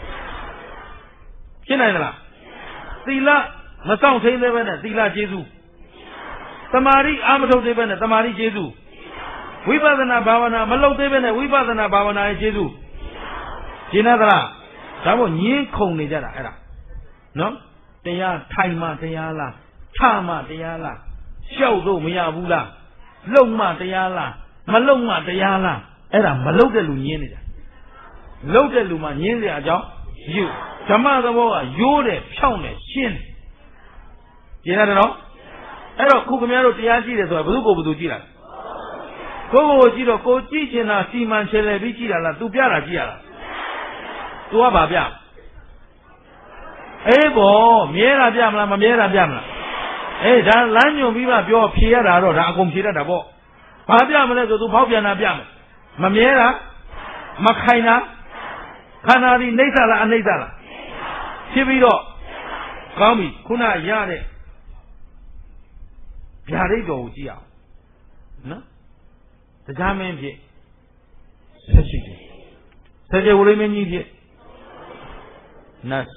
ရှင်းနိုင်သလားသီလမဆောင်ထိန်သေးပဲနဲ့သီလကျေးဇူးသမာဓိအာမထုတ်သေးပဲနဲ့သမာဓိကျေးဇူးဝိပဿနာဘာဝနာမလုပ်သေးပဲနဲ့ဝိပဿနာဘာဝနာရဲ့ကျေးဇူးရှင်းသလားဒါမို့ညင်းခုန်နေကြတာအဲ့ဒါနော်တရားထိုင်မှတရားလားထမှတရားလားရှောက်လို့မရဘူးလားလုံမှတရားလားမလုံမှတရားလားအဲ့ဒါမလုံတဲ့လူညင်းနေတာလုံတဲ့လူမှညင်းစရာအကြောင်းယူဓမ္မသဘောကရိုးတယ်ဖြောင်းတယ်ရှင်းတယ်ရှင်းရတယ်နော်အဲ့တော့ခုခင်ဗျားတို့တရားကြည့်တယ်ဆိုတာဘယ်သူကိုဘယ်သူကြည့်တာကိုကိုကိုကြည့်တော့ကိုကြည့်ချင်တာစီမံချယ်လေပြီးကြည့်တာလားသူပြတာကြည့်ရလားသူကဘာပြအေးဘောမြဲတာပြမလားမမြဲတာပြမလားအေးဒါလမ်းညွန်ပြီးမှပြောဖြေရတာတော့ဒါအကုန်ဖြေတတ်တာပေါ့ဘာပြမလဲဆိုသူဖောက်ပြန်တာပြမယ်မမြဲတာမခိုင်တာခန္ဓာဒီနှိမ့်တာလားအနှိမ့်တာလားဖြစ်ပြီးတော့ကောင်းပြီခုနရတဲ့ဗျာဒိတ်တော်ကိုကြည့်အောင်နော်တရားမင်းဖြစ်ဆက်ရှိတယ်ဆက်ကြဝလိမင်းကြီးဖြစ်နတ်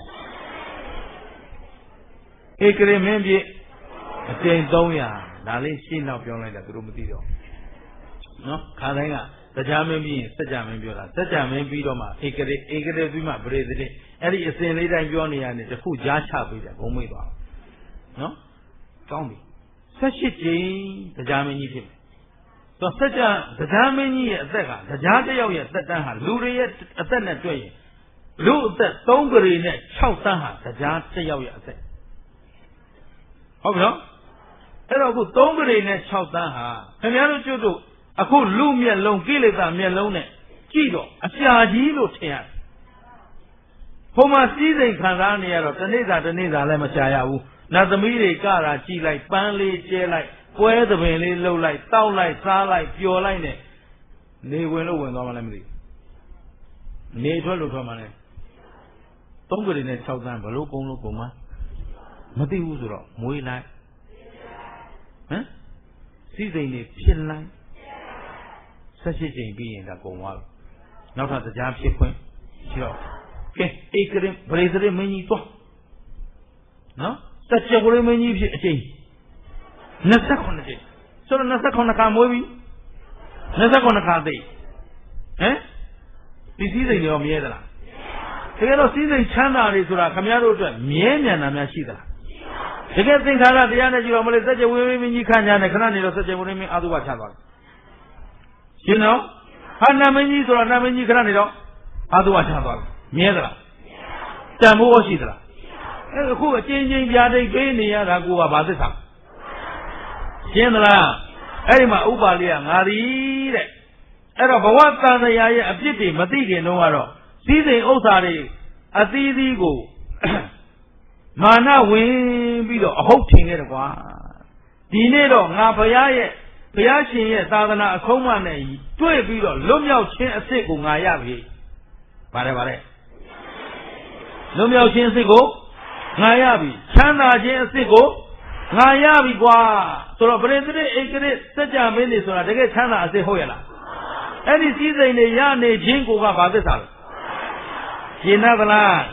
ဧကရေမင်းဖြစ်အကျိန်သုံးရာဒါလေးရှင်းတော့ပြောလိုက်တာသူတို့မသိတော့နော်ခါတိုင်းကတရားမင်းပြီးရင်စัจ जा မင်းပြောတာစัจ जा မင်းပြီးတော့မှဧကရေဧကရေပြီးမှပရိသေတိအဲ့ဒီအစဉ်လေးတိုင်းပြောနေရတယ်တခုကြားချပေးတယ်ဘုံမိတ်သွားနော်ကောင်းပြီဆက်ရှိကြိမ်တရားမင်းကြီးဖြစ်မယ်တော့စัจ जा တရားမင်းကြီးရဲ့အသက်ကတရားတစ်ယောက်ရဲ့သက်တမ်းဟာလူတွေရဲ့အသက်နဲ့တွေ့ရင်လူအသက်သုံးကလေးနဲ့၆တန်းဟာတရားတစ်ယောက်ရဲ့အသက်ဟုတ်ပြီနော်အဲ့တော့အခုသုံးကလေးနဲ့၆တန်းဟာခင်ဗျားတို့ကျွတ်တို့အခုလူမျက်လုံးကိလေသာမျက်လုံးနဲ့ကြည့်တော့အပြာကြီးလို့ထင်ရတယ်ဟိုမှာစီးစိမ်ခံစားနေရတော့တနေ့သာတနေ့သာလည်းမချာရဘူးနတ်သမီးတွေကတာကြည့်လိုက်ပန်းလေးကျဲလိုက်ပွဲသပင်လေးလှုပ်လိုက်တောက်လိုက်စားလိုက်ပျော်လိုက်နဲ့နေဝင်လို့ဝင်သွားမှလည်းမသိဘူးနေထွက်လို့ထွက်မှလည်းသုံးကလေးနဲ့၆တန်းဘလို့ကုန်းလို့ကုန်းမှမသိဘူးဆိုတော့မွေးလိုက်ဟမ်စီးစိမ်တွေဖြစ်လိုက်ဆက်ရှိချိန်ပြီးရင်ဒါကုံသွားပြီနောက်ထပ်တရားဖြစ်ခွင့်ရှိတော့ကဲဧကရင်ဗရေစရမင်းကြီးသွားနော်စัจ जा ဝရမင်းကြီးဖြစ်အချိန်၂၈ချိန်ဆိုတော့၂၈ခါမွေးပြီ၂၈ခါသိဟမ်ဒီစည်းစိမ်တွေရောမြဲသလားတကယ်တော့စည်းစိမ်ချမ်းသာတွေဆိုတာခမည်းတော်အတွက်မြဲမြံတာများရှိသလားတကယ်သင်္ခါရတရားနဲ့ကြည့်တော့မလို့စัจ जा ဝရမင်းကြီးခန့်ညာနဲ့ခဏနေတော့စัจ जा ဝရမင်းအာသုဘချသွားတယ်ရှင်းတော့ဟာနာမင်းကြီးဆိုတော့နာမင်းကြီးခဏနေတော့အာသုဘချသွားတယ်မြဲသလားတန်ဖိုးရှိသလားအဲအခုအချင်းချင်းပြာဒိတ်ပေးနေရတာကိုကဘာသစ္စာရှင်းသလားအဲ့ဒီမှာဥပါလိကငါသည်တဲ့အဲ့တော့ဘဝတန်တရားရဲ့အပြစ်တွေမသိခင်တော့ကတော့စည်းစိမ်ဥစ္စာတွေအသီးသီးကိုမာနဝင်ပြီးတော့အဟုတ်ထင်ခဲ့တယ်ကွာဒီနေ့တော့ငါဘုရားရဲ့ဘုရားရှင်ရဲ့သာသနာအဆုံးအမနဲ့တွေ့ပြီးတော့လွတ်မြောက်ခြင်းအစ်စ်ကိုငါရပြီပါတယ်ပါတယ်လွတ်မြောက်ခြင်းအစ်စ်ကိုငါရပြီချမ်းသာခြင်းအစ်စ်ကိုငါရပြီကွာဆိုတော့ပရိသေတိဧကရေစัจ जा မင်းနေဆိုတာတကယ်ချမ်းသာအစ်စ်ဟုတ်ရဲ့လားအဲ့ဒီစည်းစိမ်တွေရနေခြင်းကိုကဘာသစ္စာလဲရှင်းသလား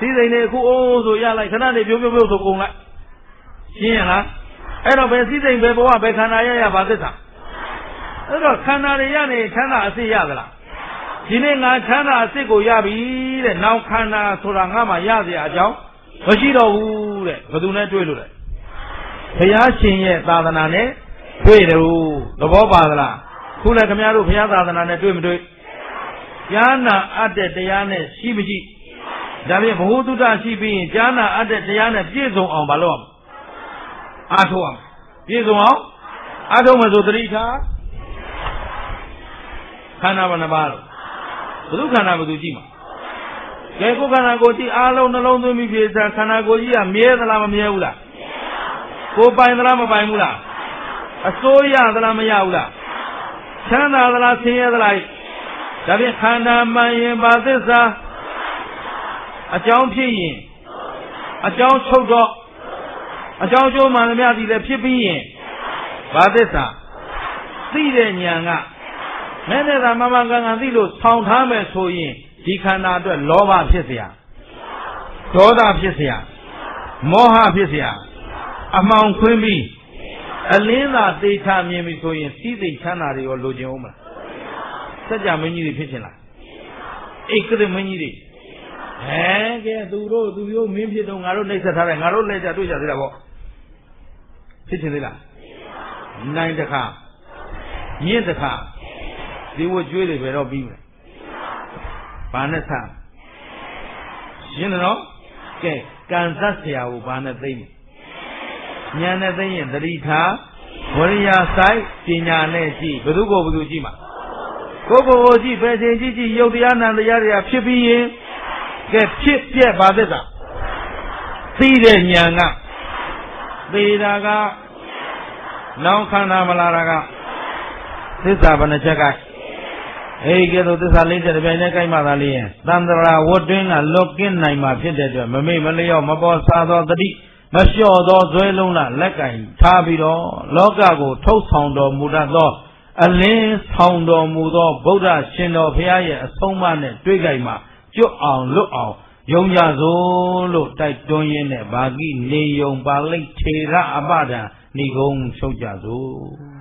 စီးစိမ်တွေအခုအိုးဆိုရလိုက်ခဏနေပြုံးပြုံးပြုံးဆိုကုန်လိုက်ရှင်းရလားအဲ့တော့ဘယ်စီးစိမ်ဘယ်ဘဝဘယ်ခန္ဓာရရပါသစ္စာအဲ့တော့ခန္ဓာတွေရနေချမ်းသာအစစ်ရသလားဒီနေ့ငါချမ်းသာအစစ်ကိုရပြီတဲ့နောက်ခန္ဓာဆိုတာငါမှရเสียအကြောင်းမရှိတော့ဘူးတဲ့ဘယ်သူနဲ့တွေ့လို့လဲဘုရားရှင်ရဲ့သာသနာနဲ့တွေ့တယ်သဘောပါသလားခုလည်းခင်ဗျားတို့ဘုရားသာသနာနဲ့တွေ့မတွေ့ကြားနာအပ်တဲ့တရားနဲ့ရှိမရှိဒါဖြင့်ဘ ഹു တုတ္တရှိပြီးရင်ကြားနာအပ်တဲ့တရားနဲ့ပြည့်စုံအောင်မလုပ်အောင်အားထုတ်အောင်ပြည့်စုံအောင်အားထုတ်မှဆိုတတိထားခန္ဓာဘယ်နှပါလို့ဘု து ခန္ဓာဘယ်သူကြည့်မှာကဲကိုယ်ခန္ဓာကိုယ်ကြည့်အားလုံးနှလုံးသွင်းပြီးပြေစားခန္ဓာကိုယ်ကြီးကမြဲသလားမမြဲဘူးလားကိုယ်ပိုင်သလားမပိုင်ဘူးလားအစိုးရသလားမရဘူးလားချမ်းသာသလားဆင်းရဲသလားဒါဖြင့်ခန္ဓာမှန်ရင်ဘာသစ္စာအကြောင်းဖြစ်ရင်အကြောင်းချုပ်တော့အကြောင်းကျိုးမှန်သမျှသည်လည်းဖြစ်ပြီးရင်ဘာသစ္စာသိတဲ့ဉာဏ်ကမဲနဲ့သာမမကန်ကန်သိလို့ဆောင်းထားမယ်ဆိုရင်ဒီခန္ဓာအတွက်လောဘဖြစ်เสียဒေါသဖြစ်เสียမောဟဖြစ်เสียအမှောင်ခွင်းပြီးအလင်းသာသိချမြင်ပြီဆိုရင်စီးစိမ်ချမ်းသာတွေရောလိုချင်အောင်မလားစัจ जा မင်းကြီးတွေဖြစ်ချင်လားဧကရမင်းကြီးတွေဟဲကဲသူတို့သူမျိုးမင်းဖြစ်တော့ငါတို့နှိမ့်ဆက်ထားတယ်ငါတို့လက်ကြတွေ့ကြသေးတာပေါ့ဖြစ်ချင်သေးလားနိုင်တခါမြင့်တခါဒီဝကျွေးတွေပဲတော့ပြီးမယ်ဘာနဲ့ဆန်းရှင်းတယ်နော်ကဲကံသတ်ဆရာကိုဘာနဲ့သိမ့်ဉာဏ်နဲ့သိရင်သတိထားဝရိယဆိုင်ပညာနဲ့ကြည့်ဘယ်သူကိုဘယ်သူကြည့်မှာကိုယ်ကိုယ်ကိုကြည့်ပဲချိန်ကြည့်ကြည့်ယုတ်တရားနံတရားတွေကဖြစ်ပြီးရင်ကဲဖြစ်ပြက်ပါသစ္စာသိတဲ့ဉာဏ်ကသေတာကနောင်ခန္ဓာမလာတာကသစ္စာဘယ်နှချက်ကအေးကဲတော့သစ္စာလေးချက်တစ်ပြိုင်တည်းကြိုက်မှသာလေးရင်သန္တရာဝတ်တွင်းကလွတ်ကင်းနိုင်မှာဖြစ်တဲ့အတွက်မမေ့မလျော့မပေါ်စားသောတတိမလျှော့သောဇွဲလုံးလားလက်ကင်ထားပြီးတော့လောကကိုထုတ်ဆောင်တော်မူတတ်သောအလင်းဆောင်တော်မူသောဗုဒ္ဓရှင်တော်ဘုရားရဲ့အဆုံးအမနဲ့တွေ့ကြိုက်မှာကျွတ်အောင်လွတ်အောင်ယုံကြစို့လို့တိုက်တွန်းရင်းနဲ့ဘာကိနေယုံပါဠိထေရအပဒံဏိဂုံချုပ်ကြစို့